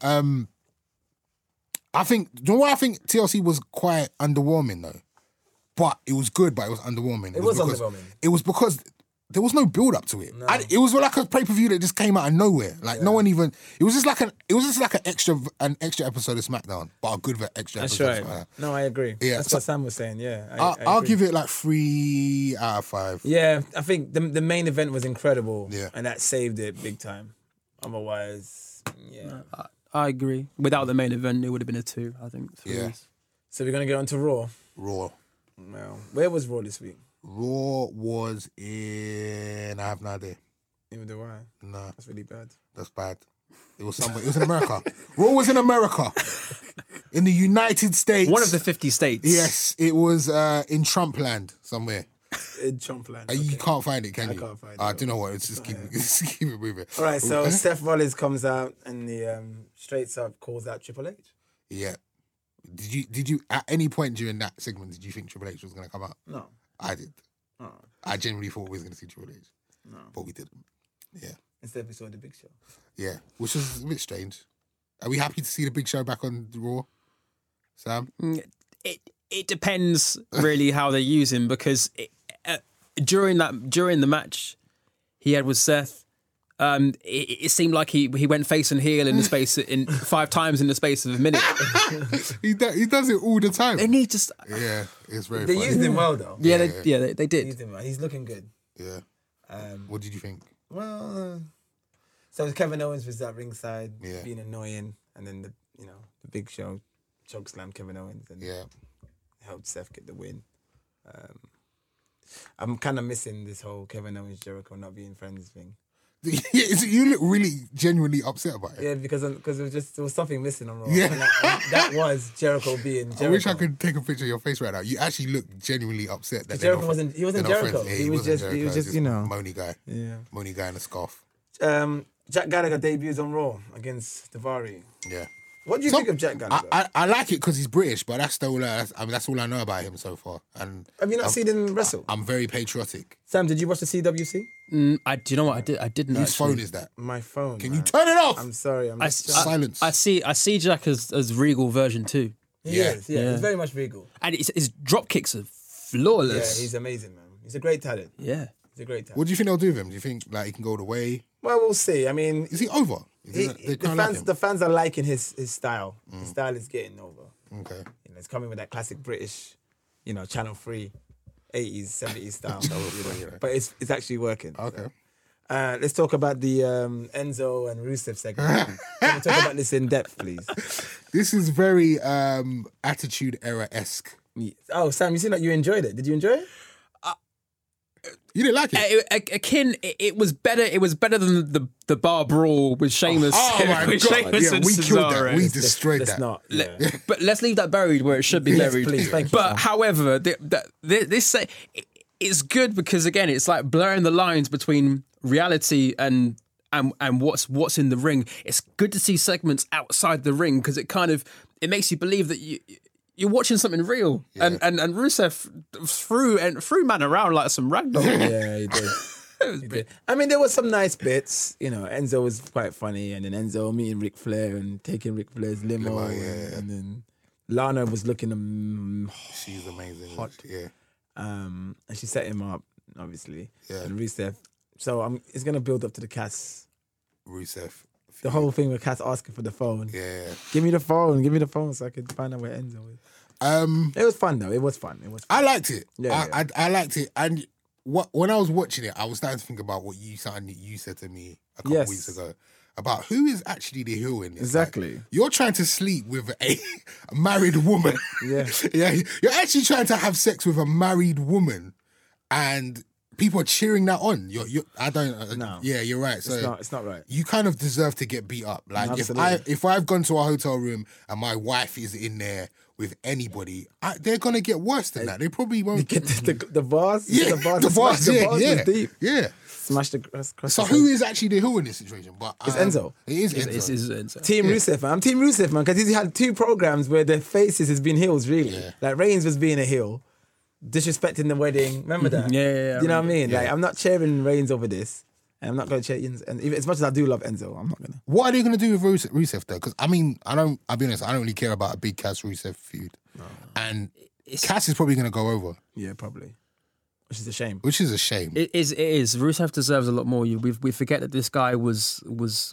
I think. Do you know what I think? TLC was quite underwhelming though, but it was good. But it was underwhelming. It was underwhelming. It was because there was no build up to it. No. It was like a pay per view that just came out of nowhere. Like no one even. It was just like an extra episode of SmackDown, but a good extra That's episode. right. No, I agree. Yeah, that's what Sam was saying. Yeah, I'll agree. give it like 3 out of 5. Yeah, I think the main event was incredible. Yeah, and that saved it big time. Otherwise, yeah, I agree. Without the main event, it would have been a 2. I think. 3. Yeah. So we're gonna get on to Raw. Raw. Well, where was Raw this week? Raw was in. I have no idea. Neither do I. No, that's really bad. That's bad. It was somewhere. It was in America. Raw was in America, in the United States. One of the 50 states. Yes, it was in Trumpland somewhere. In Trumpland. Okay. You can't find it, can you? I can't find it. I don't know what. It's just keep it moving. All right. So Seth Rollins comes out and the straight up calls out Triple H. Yeah. Did you at any point during that segment did you think Triple H was going to come out? No. I did. Oh. I genuinely thought we was going to see Triple H. No. But we didn't. Yeah. Instead we saw the Big Show. Yeah, which was a bit strange. Are we happy to see the Big Show back on Raw, Sam? It depends really how they use him, because during the match he had with Seth, it seemed like he went face and heel in the space in 5 times in the space of a minute. he does it all the time. And he just yeah, it's very. They funny. used him well though. Yeah, they did. Used him well. He's looking good. Yeah. What did you think? Well, so Kevin Owens was at ringside, Yeah. being annoying, and then the Big Show chokeslammed Kevin Owens and helped Seth get the win. I'm kind of missing this whole Kevin Owens Jericho not being friends thing. You look really genuinely upset about it. Yeah, because there was something missing on Raw. Yeah. And that was Jericho being Jericho. I wish I could take a picture of your face right now. You actually look genuinely upset that Jericho wasn't Jericho. Yeah, he was just moany guy. Yeah. Moany guy in a scarf. Jack Gallagher debuts on Raw against Daivari. Yeah. What do you think of Jack Gallagher? I like it because he's British, but that's all. That's all I know about him so far. And have you not seen him wrestle? I'm very patriotic. Sam, did you watch the CWC? Do you know what I didn't? Whose actually. phone is that? My phone. Can you turn it off? I'm sorry. Silence. I see Jack as Regal version 2. He is. Yeah, he's very much Regal. And his drop kicks are flawless. Yeah, he's amazing, man. He's a great talent. Yeah. He's a great talent. What do you think they'll do with him? Do you think like he can go the way? Well, we'll see. I mean, is he over? The fans are liking his style. His style is getting over. Okay. It's coming with that classic British, Channel 3, 80s, 70s style. But it's actually working. Okay. So. Let's talk about the Enzo and Rusev segment. Can we talk about this in depth, please? This is very Attitude Era-esque. Oh, Sam, you seem like you enjoyed it. Did you enjoy it? You didn't like it? It was better. It was better than the bar brawl with Sheamus. Oh my with God! Sheamus and We killed Cesaro. that. We destroyed that. Not. Yeah. But let's leave that buried where it should be buried. Please, thank you. But however, this it's good because again, it's like blurring the lines between reality and what's in the ring. It's good to see segments outside the ring because it makes you believe that you're watching something real. Yeah. And Rusev threw man around like some ragdoll. Yeah, he did. He did. I mean, there was some nice bits. Enzo was quite funny, and then Enzo meeting Ric Flair and taking Ric Flair's limo, and then Lana was looking she's amazing. Hot. Yeah. And she set him up, obviously. Yeah. And Rusev. So it's gonna build up to the Cass. Rusev. The whole thing with Cass asking for the phone. Yeah. Give me the phone so I could find out where Enzo is. It was fun though. It was fun. I liked it. Yeah, I liked it. And when I was watching it, I was starting to think about what you said to me a couple weeks ago about who is actually the heel in this. Exactly. Like, you're trying to sleep with a married woman. Yeah. Yeah. You're actually trying to have sex with a married woman, and people are cheering that on. No. Yeah, you're right. So it's not right. You kind of deserve to get beat up. Like if I've gone to a hotel room and my wife is in there with anybody, they're gonna get worse than that. They probably won't get the bars. Yeah, the bars. Yeah, deep. Yeah. Smash the cross. So who is actually the heel in this situation? But it's Enzo. It is Enzo. It's Enzo. Team Rusev, man. I'm Team Rusev, man, because he's had 2 programs where their faces has been heels, really. Yeah. Like Reigns was being a heel, disrespecting the wedding. Remember that? Yeah. You know what I mean? Yeah. Like I'm not cheering Reigns over this. And I'm not going to cheer Enzo. And even, as much as I do love Enzo, I'm not going to. What are they going to do with Rusev though? Because I mean, I'll be honest, I don't really care about a big Cass Rusev feud. No. And Cass is probably going to go over. Yeah, probably. Which is a shame. It is. Rusev deserves a lot more. We forget that this guy was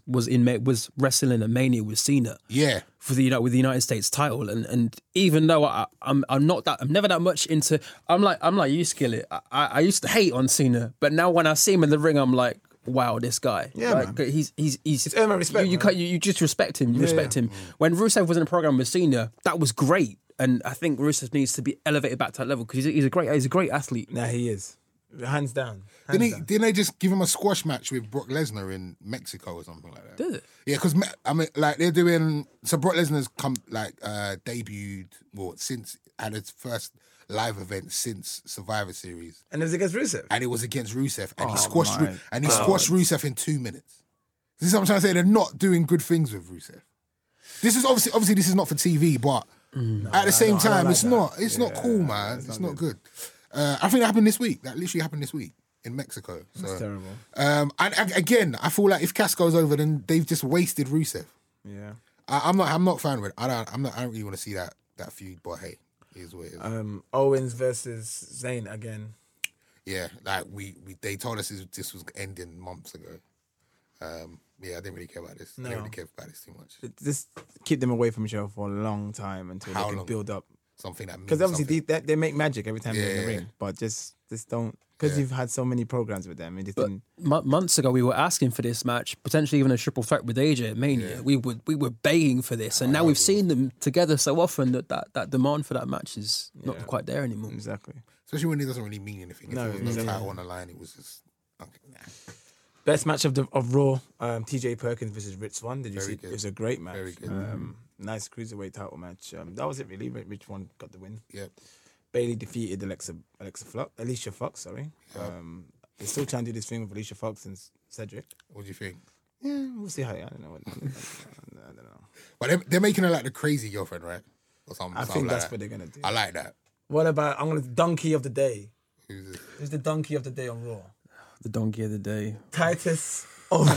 wrestling at Mania with Cena. Yeah. For with the United States title, and even though I'm never that much into. I'm like you, Skillet. I used to hate on Cena, but now when I see him in the ring, I'm like, wow, this guy. Yeah, like, man. He's it's earned my respect. You just respect him. You respect him. When Rusev was in a program with Cena, that was great. And I think Rusev needs to be elevated back to that level because he's a great athlete. Nah, he is. Hands down. Didn't they just give him a squash match with Brock Lesnar in Mexico or something like that? Did it? Yeah, because I mean, like they're doing. So Brock Lesnar's debuted since at his first live event since Survivor Series, and it was against Rusev. And it was against Rusev, and he squashed Rusev in 2 minutes. This is what I'm trying to say. They're not doing good things with Rusev. This is obviously this is not for TV, but at the same time, it's not cool, man. It's not good. I think it happened this week. That literally happened this week in Mexico. So, that's terrible. And again, I feel like if Cass goes over, then they've just wasted Rusev. Yeah. I'm not a fan of it. I don't really want to see that feud, but hey, here's what it is. Owens versus Zayn again. Yeah, like they told us this was ending months ago. Yeah, I didn't really care about this. I didn't really care about this too much. Just keep them away from each other for a long time until they can build up something that means because obviously they make magic every time they're in the ring, but just don't because you've had so many programs with them. Months ago, we were asking for this match, potentially even a triple threat with AJ at Mania. Yeah. We were begging for this, and now we've seen them together so often that demand for that match is not quite there anymore. Exactly, especially when it doesn't really mean anything. If there was no title on the line, it was just okay, nah. Best match of Raw, TJ Perkins versus Rich Swann. Did you see? Good. It was a great match. Very good. Nice cruiserweight title match. That was it really. Rich Swann got the win. Yep. Bailey defeated Alicia Fox. Sorry. Yep. They're still trying to do this thing with Alicia Fox and Cedric. What do you think? Yeah, we'll see how. I don't know. I don't know. But they're making her like the crazy girlfriend, right? Or something. I think that's what they're gonna do. I like that. What about donkey of the day? Who's this? Who's the donkey of the day on Raw? The donkey of the day. Titus O'Neil.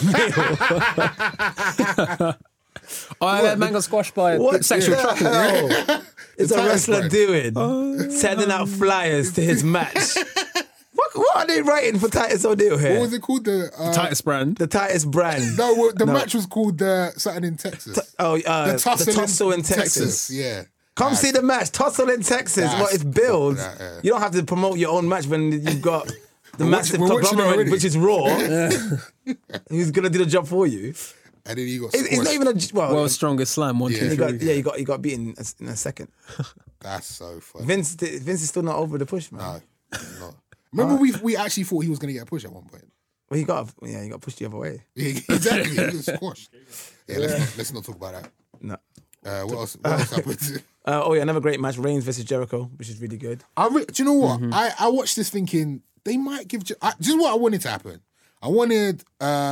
That man got squashed by a sexual trafficking. It's a wrestler doing sending out flyers to his match. What are they writing for Titus O'Neil here? What was it called? The Titus brand. The Titus brand. No, the match was called something in Texas. The Tussle in Texas. Yeah. Come see the match. Tussle in Texas. What it's billed. Yeah. You don't have to promote your own match when you've got the massive we're watching it conglomerate, already. which is Raw. Who's gonna do the job for you? And then he got It's not squashed. even World's strongest slam. 1, 2, 3. He got beaten in a second. That's so funny. Vince is still not over the push, man. No, he's not. Remember, we actually thought he was going to get a push at one point. Well, he got pushed the other way. Yeah, exactly. He was squashed. Yeah, let's not talk about that. No. What else happened? Another great match, Reigns versus Jericho, which is really good. Do you know what? I watched this thinking they might give... Just what I wanted to happen. I wanted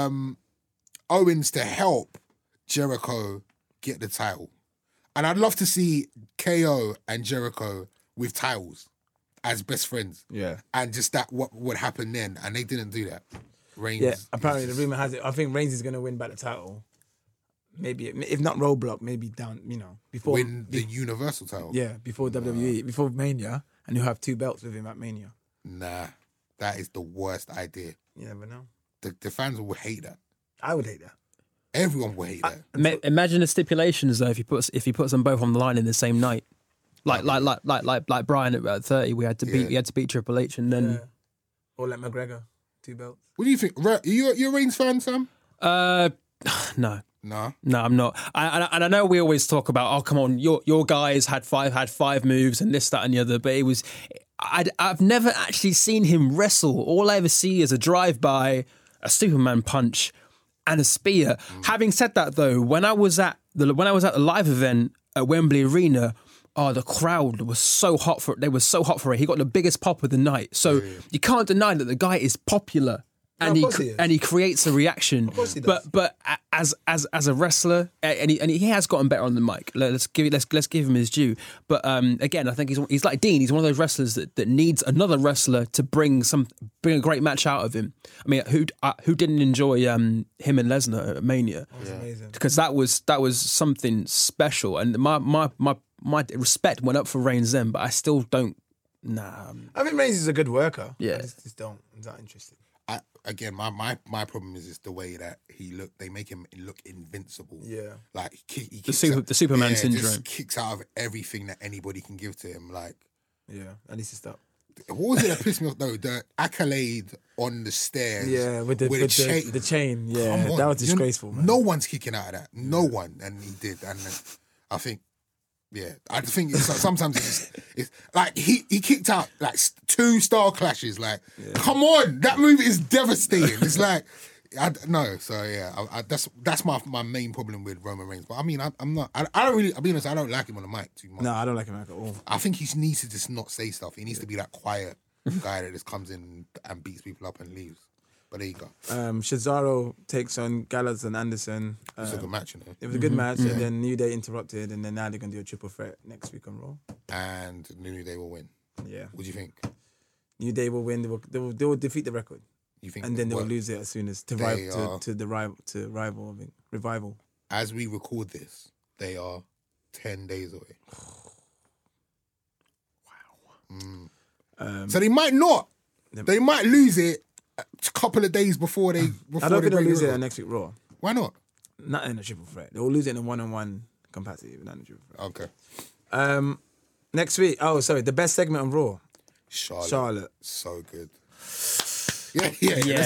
Owens to help Jericho get the title. And I'd love to see KO and Jericho with titles as best friends. Yeah. And just that what would happen then. And they didn't do that. Reigns... Yeah, apparently the rumor has it. I think Reigns is going to win back the title. Maybe, if not Roadblock, maybe down, before... Win the Universal title. Yeah, before WWE, before Mania, and he'll have 2 belts with him at Mania. Nah, that is the worst idea. You never know. The fans will hate that. I would hate that. Everyone will hate that. Imagine the stipulations though if he puts them both on the line in the same night, like Brian at 30, we had to beat Triple H and then or like McGregor, 2 belts. What do you think? You're a Reigns fan, Sam? No. No, I'm not. And I know we always talk about, oh come on, your guys had five moves and this, that, and the other, but I've never actually seen him wrestle. All I ever see is a drive-by, a Superman punch, and a spear. Having said that, though, when I was at the live event at Wembley Arena, the crowd was so hot for it. They were so hot for it. He got the biggest pop of the night. So you can't deny that the guy is popular. And he creates a reaction. Of course he does. But as a wrestler, and he has gotten better on the mic. Let's give him his due. But again, I think he's like Dean. He's one of those wrestlers that needs another wrestler to bring a great match out of him. I mean, who didn't enjoy him and Lesnar at Mania? That was amazing. Because that was something special. And my respect went up for Reigns then, but I still don't. Nah. I think Reigns is a good worker. Yeah. I just don't. I'm not interested. Again, my problem is just the way that they make him look invincible. Yeah, like the Superman syndrome. Just kicks out of everything that anybody can give to him. Like, yeah, that needs to stop. What was it that pissed me off though? The accolade on the stairs. Yeah, with the chain. Yeah, that was disgraceful. Man. No one's kicking out of that. No one, and he did. And I think. Yeah, I think sometimes it's like he kicked out like 2 star clashes. Like, come on, that move is devastating. It's like, that's my main problem with Roman Reigns. But I mean, I'm not. I don't really. I'll be honest. I don't like him on the mic too much. No, I don't like him at all. I think he needs to just not say stuff. He needs to be that quiet guy that just comes in and beats people up and leaves. But there you go. Cesaro takes on Gallows and Anderson. It was a good match, you know. It was a good match, and then New Day interrupted, and then now they're going to do a triple threat next week on Raw. And New Day will win. Yeah. What do you think? New Day will win. They will defeat the record. You think? And then they'll lose it as soon as Revival. As we record this, they are 10 days away. Wow. So they might not. They might lose it a couple of days before they. I don't think they'll lose it next week Raw. Why not? Not in a triple threat. They'll lose it in a one-on-one capacity, but not in a triple threat. Okay. Next week. Oh, sorry. The best segment on Raw. Charlotte. So good. Yeah.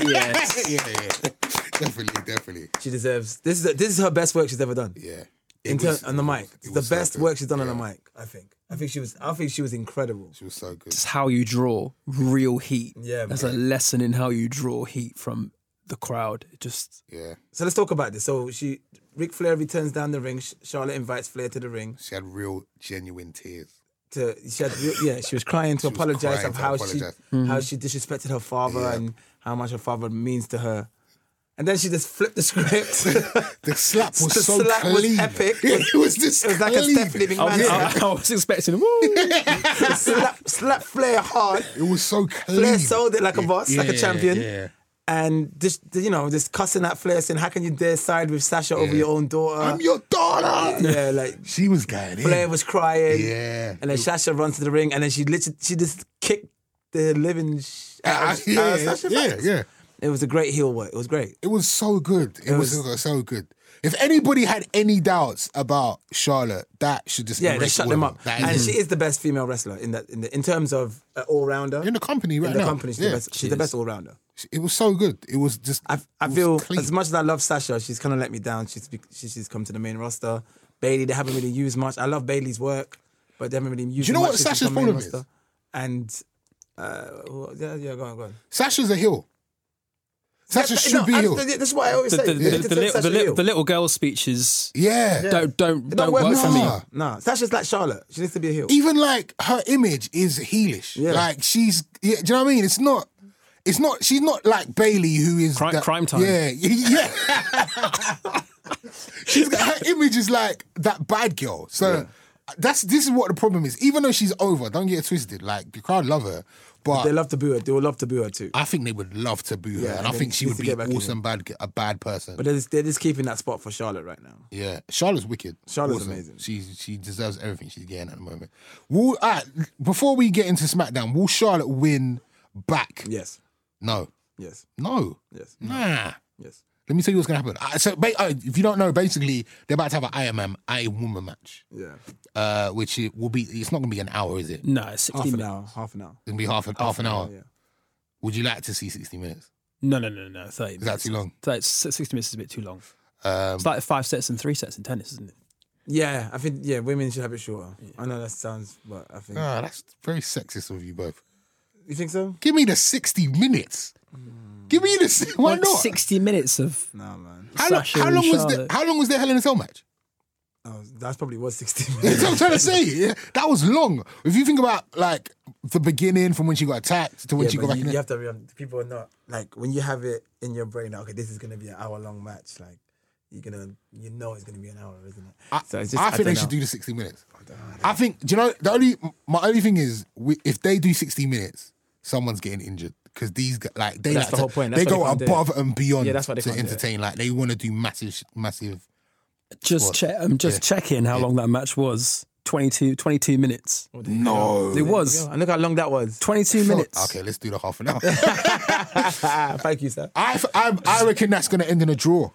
Definitely. She deserves. This is her best work she's ever done. Yeah. On the mic. It's the best work she's done on the mic, I think. I think she was incredible. She was so good. Just how you draw real heat. Yeah, That's a lesson in how you draw heat from the crowd. It just So let's talk about this. So Ric Flair returns down the ring. Charlotte invites Flair to the ring. She had real, genuine tears. She was crying to apologize of how she disrespected her father and how much her father means to her. And then she just flipped the script. The slap was the so slap clean. was epic. It was just It was like a Stephanie McMahon. I was expecting. Woo! slap Flair hard. It was so clean. Flair sold it like a boss, like a champion. Yeah. And just cussing at Flair, saying, "How can you dare side with Sasha over your own daughter? I'm your daughter." Yeah, like she was going in. Flair was crying. Yeah. And then Sasha runs to the ring, and then she just kicked the living out of Sasha. Yeah. It was a great heel work. It was great. It was so good. It was so good. If anybody had any doubts about Charlotte, that should just they shut them up. And she is the best female wrestler in terms of all rounder in the company right now. In the now. company, she's the best all rounder. It was so good. It was just. I feel clean. As much as I love Sasha, she's kind of let me down. She's come to the main roster. Bayley, they haven't really used much. I love Bayley's work, but they haven't really used. Do you know much what Sasha's problem is? And go on. Sasha's a heel. Sasha should be heel. That's what I always say. The little girl speeches. Don't work for me. No, Sasha's like Charlotte. She needs to be a heel. Even like her image is heelish. Yeah. Like she's. Yeah, do you know what I mean? It's not. She's not like Bayley, who is crime time. Yeah. Her image is like that bad girl. So this is what the problem is. Even though she's over, don't get it twisted. Like the crowd love her. But they love to boo her. They would love to boo her too. I think they would love to boo her, and I think she would be awesome, a bad person. But they're just keeping that spot for Charlotte right now. Yeah, Charlotte's wicked. Charlotte's amazing. She deserves everything she's getting at the moment. Before we get into SmackDown, will Charlotte win back? Yes. No. Yes. No. Yes. Nah. Yes. Let me tell you what's going to happen. So, if you don't know, basically, they're about to have an I Woman match. Yeah. Which it will be. It's not going to be an hour, is it? No, it's 60 minutes. Half an hour. It's going to be half an hour. Yeah. Would you like to see 60 minutes? No. 30 minutes. Is that too long? 60 minutes is a bit too long. It's like 5 sets and 3 sets in tennis, isn't it? Yeah, I think women should have it shorter. Yeah. I know that sounds, but I think that's very sexist of you both. You think so? Give me the 60 minutes. Give me the. Why not? 60 minutes of. No, man. How long was their Hell in a Cell match? Oh, that probably was 60 minutes. That's what I'm trying to say. Yeah, that was long. If you think about like the beginning from when she got attacked to when she got back in. You have to remember, people are not like when you have it in your brain. Okay, this is going to be an hour-long match. Like it's going to be an hour, isn't it? I think they should do the 60 minutes. I think. Do you know my only thing is if they do 60 minutes, someone's getting injured. Because these guys, that's the whole point. They go above and beyond that's what they to entertain. Like they want to do massive. Just checking how long that match was. 22 minutes. No, it was. And look how long that was. 22 minutes. Okay, let's do the half an hour. Thank you, sir. I reckon that's going to end in a draw.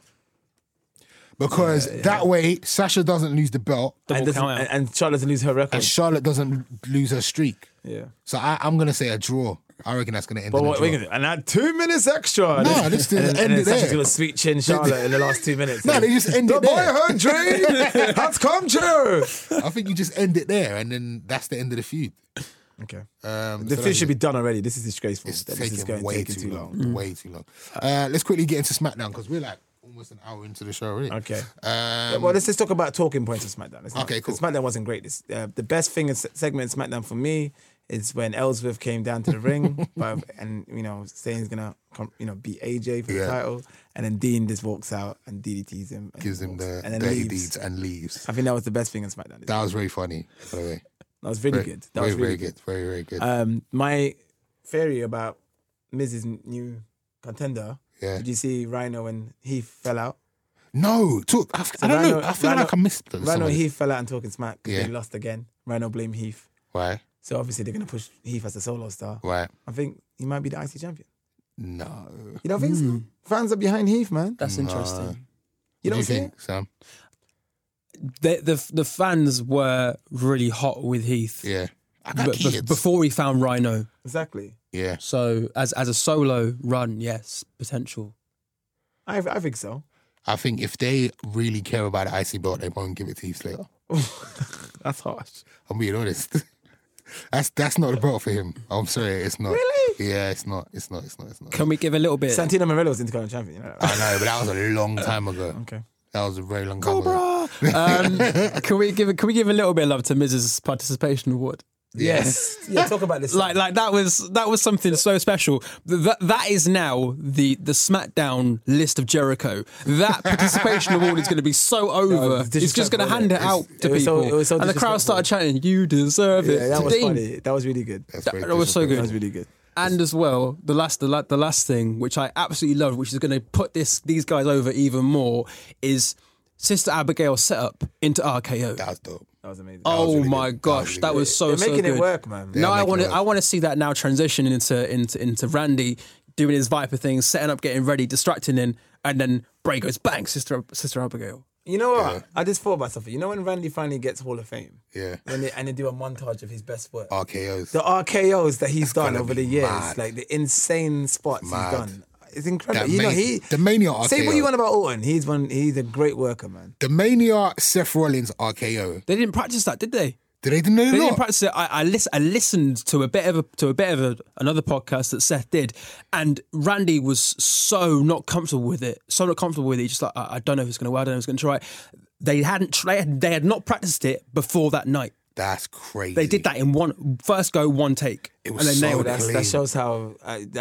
Because that way, Sasha doesn't lose the belt. And Charlotte doesn't lose her record. And Charlotte doesn't lose her streak. Yeah. So I'm going to say a draw. I reckon that's going to end in a draw. And add 2 minutes extra. No, let's do end it there. Sasha's going to sweet chin Charlotte in the last 2 minutes. No, they just end it there. The boyhood dream has come true. I think you just end it there, and then that's the end of the feud. Okay. The feud should be done already. This is disgraceful. It's taking way too long. Way too long. Let's quickly get into SmackDown because we're like almost an hour into the show already. Okay. Well, let's just talk about talking points of SmackDown. Okay, cool. SmackDown wasn't great. The best thing in segment in SmackDown for me is when Ellsworth came down to the ring and saying he's gonna beat AJ for the title, and then Dean just walks out and DDTs him, gives him the dirty deeds and leaves. I think that was the best thing in SmackDown. That was very funny, by the way. That was really good. That was really good. Very, very good. My theory about Miz's new contender. Yeah. Did you see Rhino and Heath fell out? No, I don't know. I feel like I missed them. Rhino and Heath fell out and talking smack because they lost again. Rhino blamed Heath. Why? So obviously they're going to push Heath as a solo star. Right. I think he might be the IC champion. No. You don't think so? Fans are behind Heath, man. That's interesting. You don't think, Sam? The fans were really hot with Heath. Yeah. Before he found Rhino. Exactly. Yeah. So as a solo run, yes, potential. I think so. I think if they really care about the IC belt, they won't give it to Heath Slater. That's harsh. I'm being honest. That's not the belt for him. I'm sorry, it's not. Really? Yeah, it's not. It's not. Can we give a little bit? Santino Morella's Intercontinental champion. You know? I know, but that was a long time ago. Okay. That was a very long time ago. Cobra. Can we give a little bit of love to Miz's participation award? Yes. Yeah. Talk about this. Like that was something so special. That is now the SmackDown list of Jericho. That participation award is going to be so over. He's just going to hand it out to people, and the crowd started chanting, "You deserve it." Yeah, that was funny. That was really good. That was so good. That was really good. And as well, the last thing, which I absolutely love, which is going to put these guys over even more, is Sister Abigail's setup into RKO. That was dope. That was amazing. Oh my gosh, that was so They're making good. it work, man. No, I want to see that now transition into Randy doing his Viper thing, setting up, getting ready, distracting him, and then Bray goes bang, Sister Abigail. You know what? Yeah. I just thought about something. You know when Randy finally gets Hall of Fame? Yeah. And they do a montage of his best work. RKOs. The RKOs that he's done over the years. Mad. Like the insane spots he's done. It's incredible. The Mania RKO. Say what you want about Orton. He's a great worker, man. The Mania Seth Rollins RKO. They didn't practice that, did they? They didn't practice it. I listened to a bit of another podcast that Seth did, and Randy was so not comfortable with it. He's just like, I don't know if it's going to work. I don't know if it's going to try it. They had not practiced it before that night. That's crazy. They did that in one take. It was and they nailed it. That shows how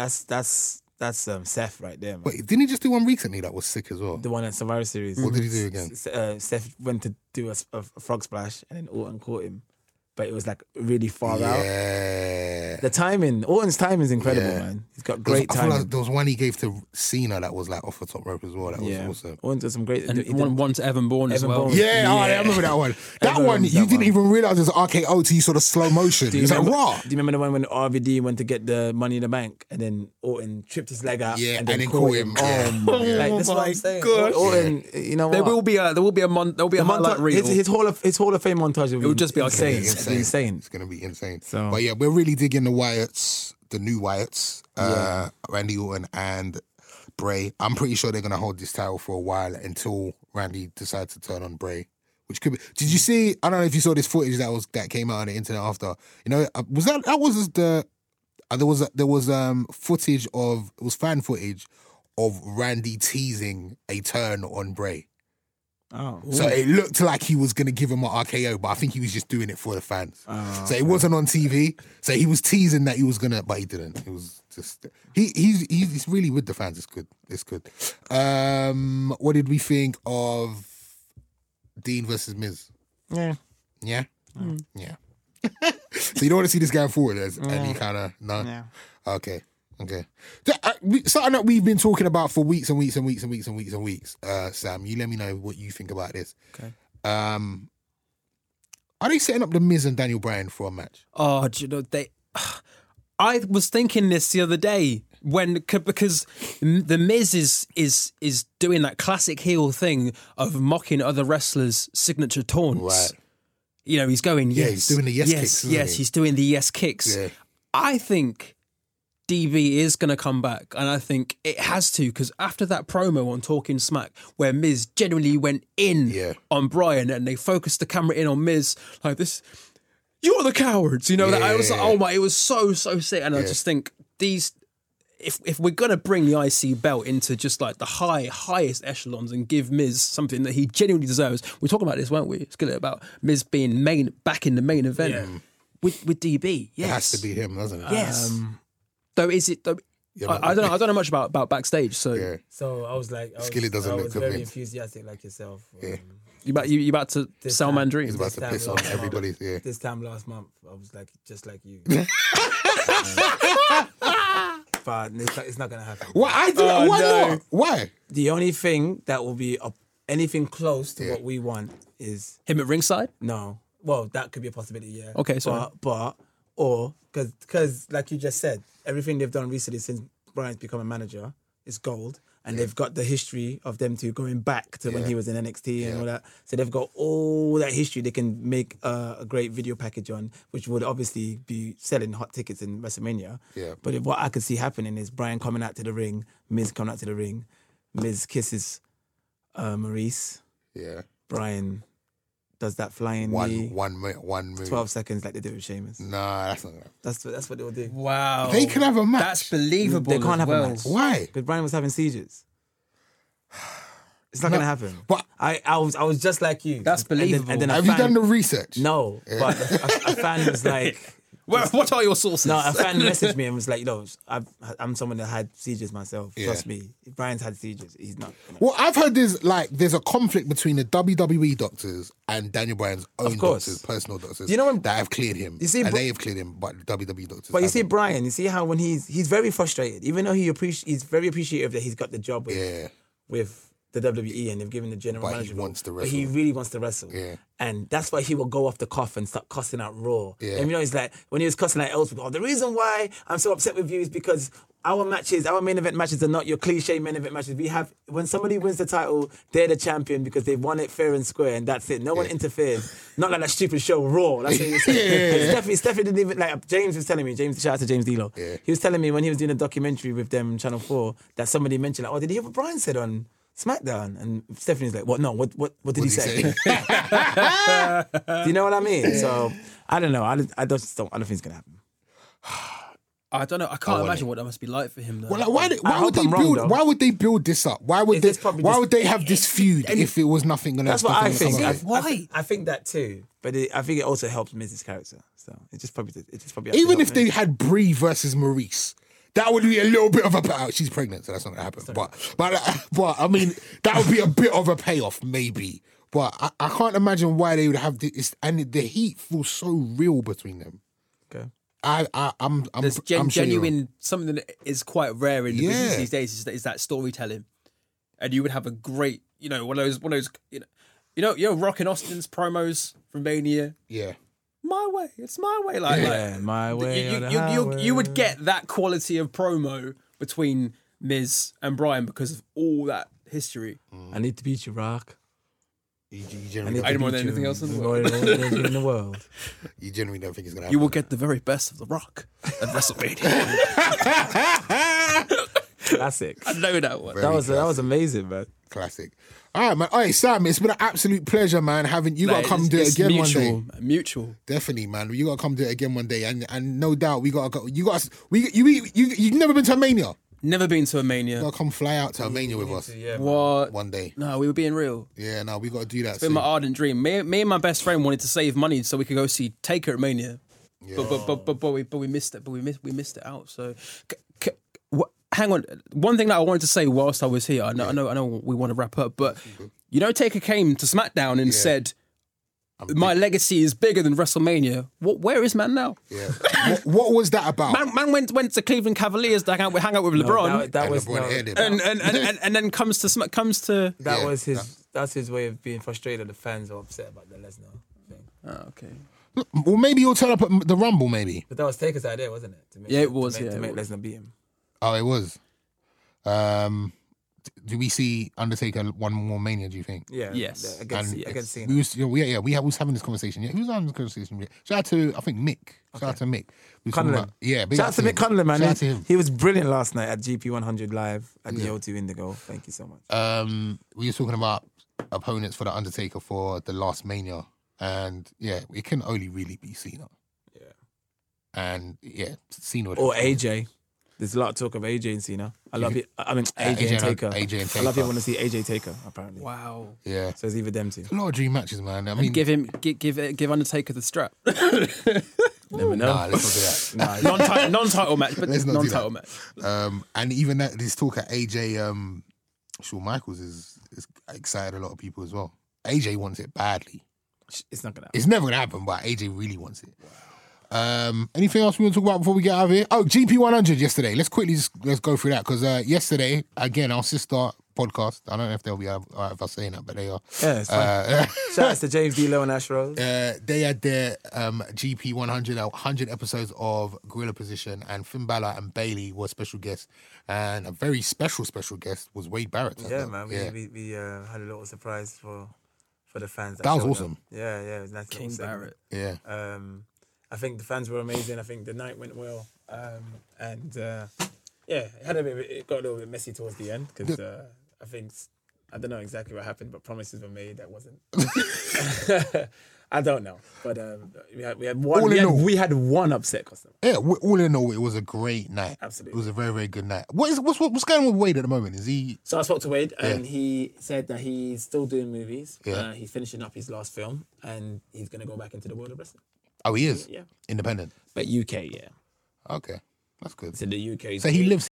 that's Seth right there, man. Wait, didn't he just do one recently that was sick as well? The one at Survivor Series. What did he do again? Seth went to do a frog splash, and then Orton caught him. But it was like really far out. The timing, Orton's timing is incredible, man. He's got great timing. I feel like there was one he gave to Cena that was like off the top rope as well. That was awesome. Orton did some great. And one to Evan Bourne as well. I remember that one. That one, you didn't even realise it was RKO till you saw the slow motion. It's like, raw. Do you remember the one when RVD went to get the Money in the Bank and then Orton tripped his leg out and then caught him? That's what I'm saying. Orton, you know what? There will be a highlight reel. His Hall of Fame montage will just be insane. Insane. It's going to be insane. But yeah, we're really digging the Wyatts, the new Wyatts, Randy Orton and Bray. I'm pretty sure they're going to hold this title for a while until Randy decides to turn on Bray, which could be. Did you see? I don't know if you saw this footage that came out on the internet after. You know, there was footage of, it was fan footage of Randy teasing a turn on Bray. Oh. So it looked like he was going to give him an RKO, but I think he was just doing it for the fans. So it wasn't on TV. So he was teasing that he was going to, but he didn't. It was just, he's really with the fans. It's good. It's good. What did we think of Dean versus Miz? Yeah. Yeah? Yeah. So you don't want to see this going forward and you kind of, no? Yeah. Okay. Something that we've been talking about for weeks and weeks and weeks and weeks and weeks and weeks. Sam, you let me know what you think about this. Okay. Are they setting up the Miz and Daniel Bryan for a match? Oh, do you know I was thinking this the other day because the Miz is doing that classic heel thing of mocking other wrestlers' signature taunts. Right. You know, he's going yes. He's doing the yes kicks. Yes, he's doing the yes kicks. Yeah. I think DB is going to come back, and I think it has to, because after that promo on Talking Smack where Miz genuinely went in on Bryan and they focused the camera in on Miz like this, you're the cowards, you know, that I was like, oh my, it was so sick. And I just think if we're going to bring the IC belt into just like the highest echelons and give Miz something that he genuinely deserves, we're talking about this, weren't we? It's about Miz being back in the main event with DB. Yes. It has to be him, doesn't it? Yes. Though is it? I don't know much about backstage. So So I was like, Skillet doesn't look very convinced. enthusiastic like yourself. you about to sell man dreams? He's about to piss on everybody. Yeah. This time last month, I was like, just like you. But it's not gonna happen. Why not? Why? The only thing that will be anything close to what we want is Him at ringside? no. Well, that could be a possibility. Yeah. Okay, sorry. Or because like you just said, everything they've done recently since Bryan's become a manager is gold, and they've got the history of them two going back to when he was in NXT and all that. So they've got all that history they can make a great video package on, which would obviously be selling hot tickets in WrestleMania. Yeah. But what I could see happening is Bryan coming out to the ring, Miz coming out to the ring, Miz kisses Maurice, Yeah. Bryan does that flying knee. One move. 12 seconds like they did with Sheamus. Nah, that's not. That's what they'll do. Wow. They can have a match. That's believable. They can't as have well. a match. Why? Because Brian was having seizures. It's not gonna happen. But I was just like you. That's believable. And then have you done the research? No, but a fan was like, What are your sources? no, a fan messaged me and was like, you know, I'm someone that had seizures myself. Yeah. Trust me, if Brian's had seizures, he's not. Well, I've heard there's a conflict between the WWE doctors and Daniel Bryan's own course. doctors, personal doctors. You know when- that have cleared him. You see, and but- they have cleared him, but the WWE doctors. But you see, haven't. Brian, you see how when he's very frustrated, even though he's very appreciative that he's got the job with the WWE and they've given the general But he manager. wants to But he wrestle. really wants to wrestle. Yeah. And that's why he will go off the cuff and start cussing out Raw. Yeah. And you know, he's like, when he was cussing out Ellsworth, the reason why I'm so upset with you is because our main event matches are not your cliche main event matches. We have, when somebody wins the title, they're the champion because they've won it fair and square and that's it. No one interferes. Not like that stupid show Raw. That's what he was saying. Stephanie didn't even, like, James was telling me, shout out to James D'Lo. Yeah. He was telling me when he was doing a documentary with them, Channel 4, that somebody mentioned, like, oh, did you hear what Brian said on SmackDown? And Stephanie's like, what? No, what did he say? Do you know what I mean? So, I don't know. I don't think it's going to happen. I don't know. I can't imagine what that must be like for him. Though. Well, like, why would they build this up? Why would they have this feud if it was nothing going to That's what I think. Why? I think that too. But I think it also helps Miz's character. So it just probably Even if they had Brie versus Maurice, that would be a little bit of a she's pregnant, so that's not gonna happen. But I mean, that would be a bit of a payoff, maybe. But I can't imagine why they would have this, and the heat feels so real between them. Okay. I'm There's I'm sure you're genuine something that is quite rare in the business these days is that storytelling, and you would have a great, one of those, Rock and Austin's promos from Mania. Yeah. My way, it's my way. My way. You would get that quality of promo between Miz and Brian because of all that history. I need to beat you, Rock. You I generally didn't want anything else in the world. In the world. You generally don't think it's gonna happen. You will get the very best of The Rock at WrestleMania. Classic. I know that one. That was amazing, man. Classic. All right, man. All right, Sam, it's been an absolute pleasure, man. Having you got to come do it again one day. Mutual. Definitely, man. You got to come do it again one day, and no doubt we got to go. You've never been to a Mania. Never been to a Mania. You got to come fly out to a Mania with us. What? One day. No, we were being real. Yeah, no, we got to do that. It's been my ardent dream. Me and my best friend wanted to save money so we could go see Taker at Mania. Yeah. But we missed it. But we missed it out. So, hang on. One thing that I wanted to say whilst I was here. I know. We want to wrap up, but Taker came to SmackDown and said, "My legacy is bigger than WrestleMania." Where is man now? Yeah. what was that about? Man went to Cleveland Cavaliers to hang out with LeBron. That was and then comes to that was his. That's his way of being frustrated. The fans are upset about the Lesnar thing. Oh, okay. Well, maybe he'll turn up at the Rumble, maybe. But that was Taker's idea, wasn't it? It was. To make Lesnar beat him. Oh, it was. Do we see Undertaker one more Mania? Do you think? Yeah. Yes. Against Cena. We was having this conversation. Yeah, who was having this conversation? Shout out to Mick. Shout out to Mick. Connolly. Big Shout out to Mick Connolly, man. Shout out to him. He was brilliant last night at GP 100 Live at the O2 Indigo. Thank you so much. We were talking about opponents for the Undertaker for the last Mania, and it can only really be Cena. Yeah. And Cena or AJ. There's a lot of talk of AJ and Cena. I love it. I mean, AJ and Taker. I love people want to see AJ Taker, apparently. Wow. Yeah. So it's either them two. It's a lot of dream matches, man. I mean, give Undertaker the strap. Never know. Nah, let's not do that. Non-title match, but non-title match. And even this talk at AJ, Shawn Michaels is excited a lot of people as well. AJ wants it badly. It's not gonna happen. It's never gonna happen, but AJ really wants it. Wow. Anything else we want to talk about before we get out of here? Oh, GP 100 yesterday. Let's go through that because yesterday, again, our sister podcast. I don't know if they'll be all right if I'm saying that, but they are. Yeah, it's fine. Shout out to James D'Lo and Ash Rose. They had their GP 100 episodes of Gorilla Position, and Finn Balor and Bayley were special guests, and a very special guest was Wade Barrett. Yeah, man. We had a little surprise for the fans. That was awesome. Yeah, it was nice. King Barrett. Yeah. I think the fans were amazing. I think the night went well, it got a little bit messy towards the end because I I don't know exactly what happened, but promises were made that wasn't. I don't know, but we had one upset customer. Yeah, all in all, it was a great night. Absolutely, it was a very, very good night. What's going on with Wade at the moment? Is he? So I spoke to Wade, and he said that he's still doing movies. Yeah, he's finishing up his last film, and he's going to go back into the world of wrestling. Oh, he is. Yeah, independent. But UK, yeah. Okay, that's good. So the UK. So he lives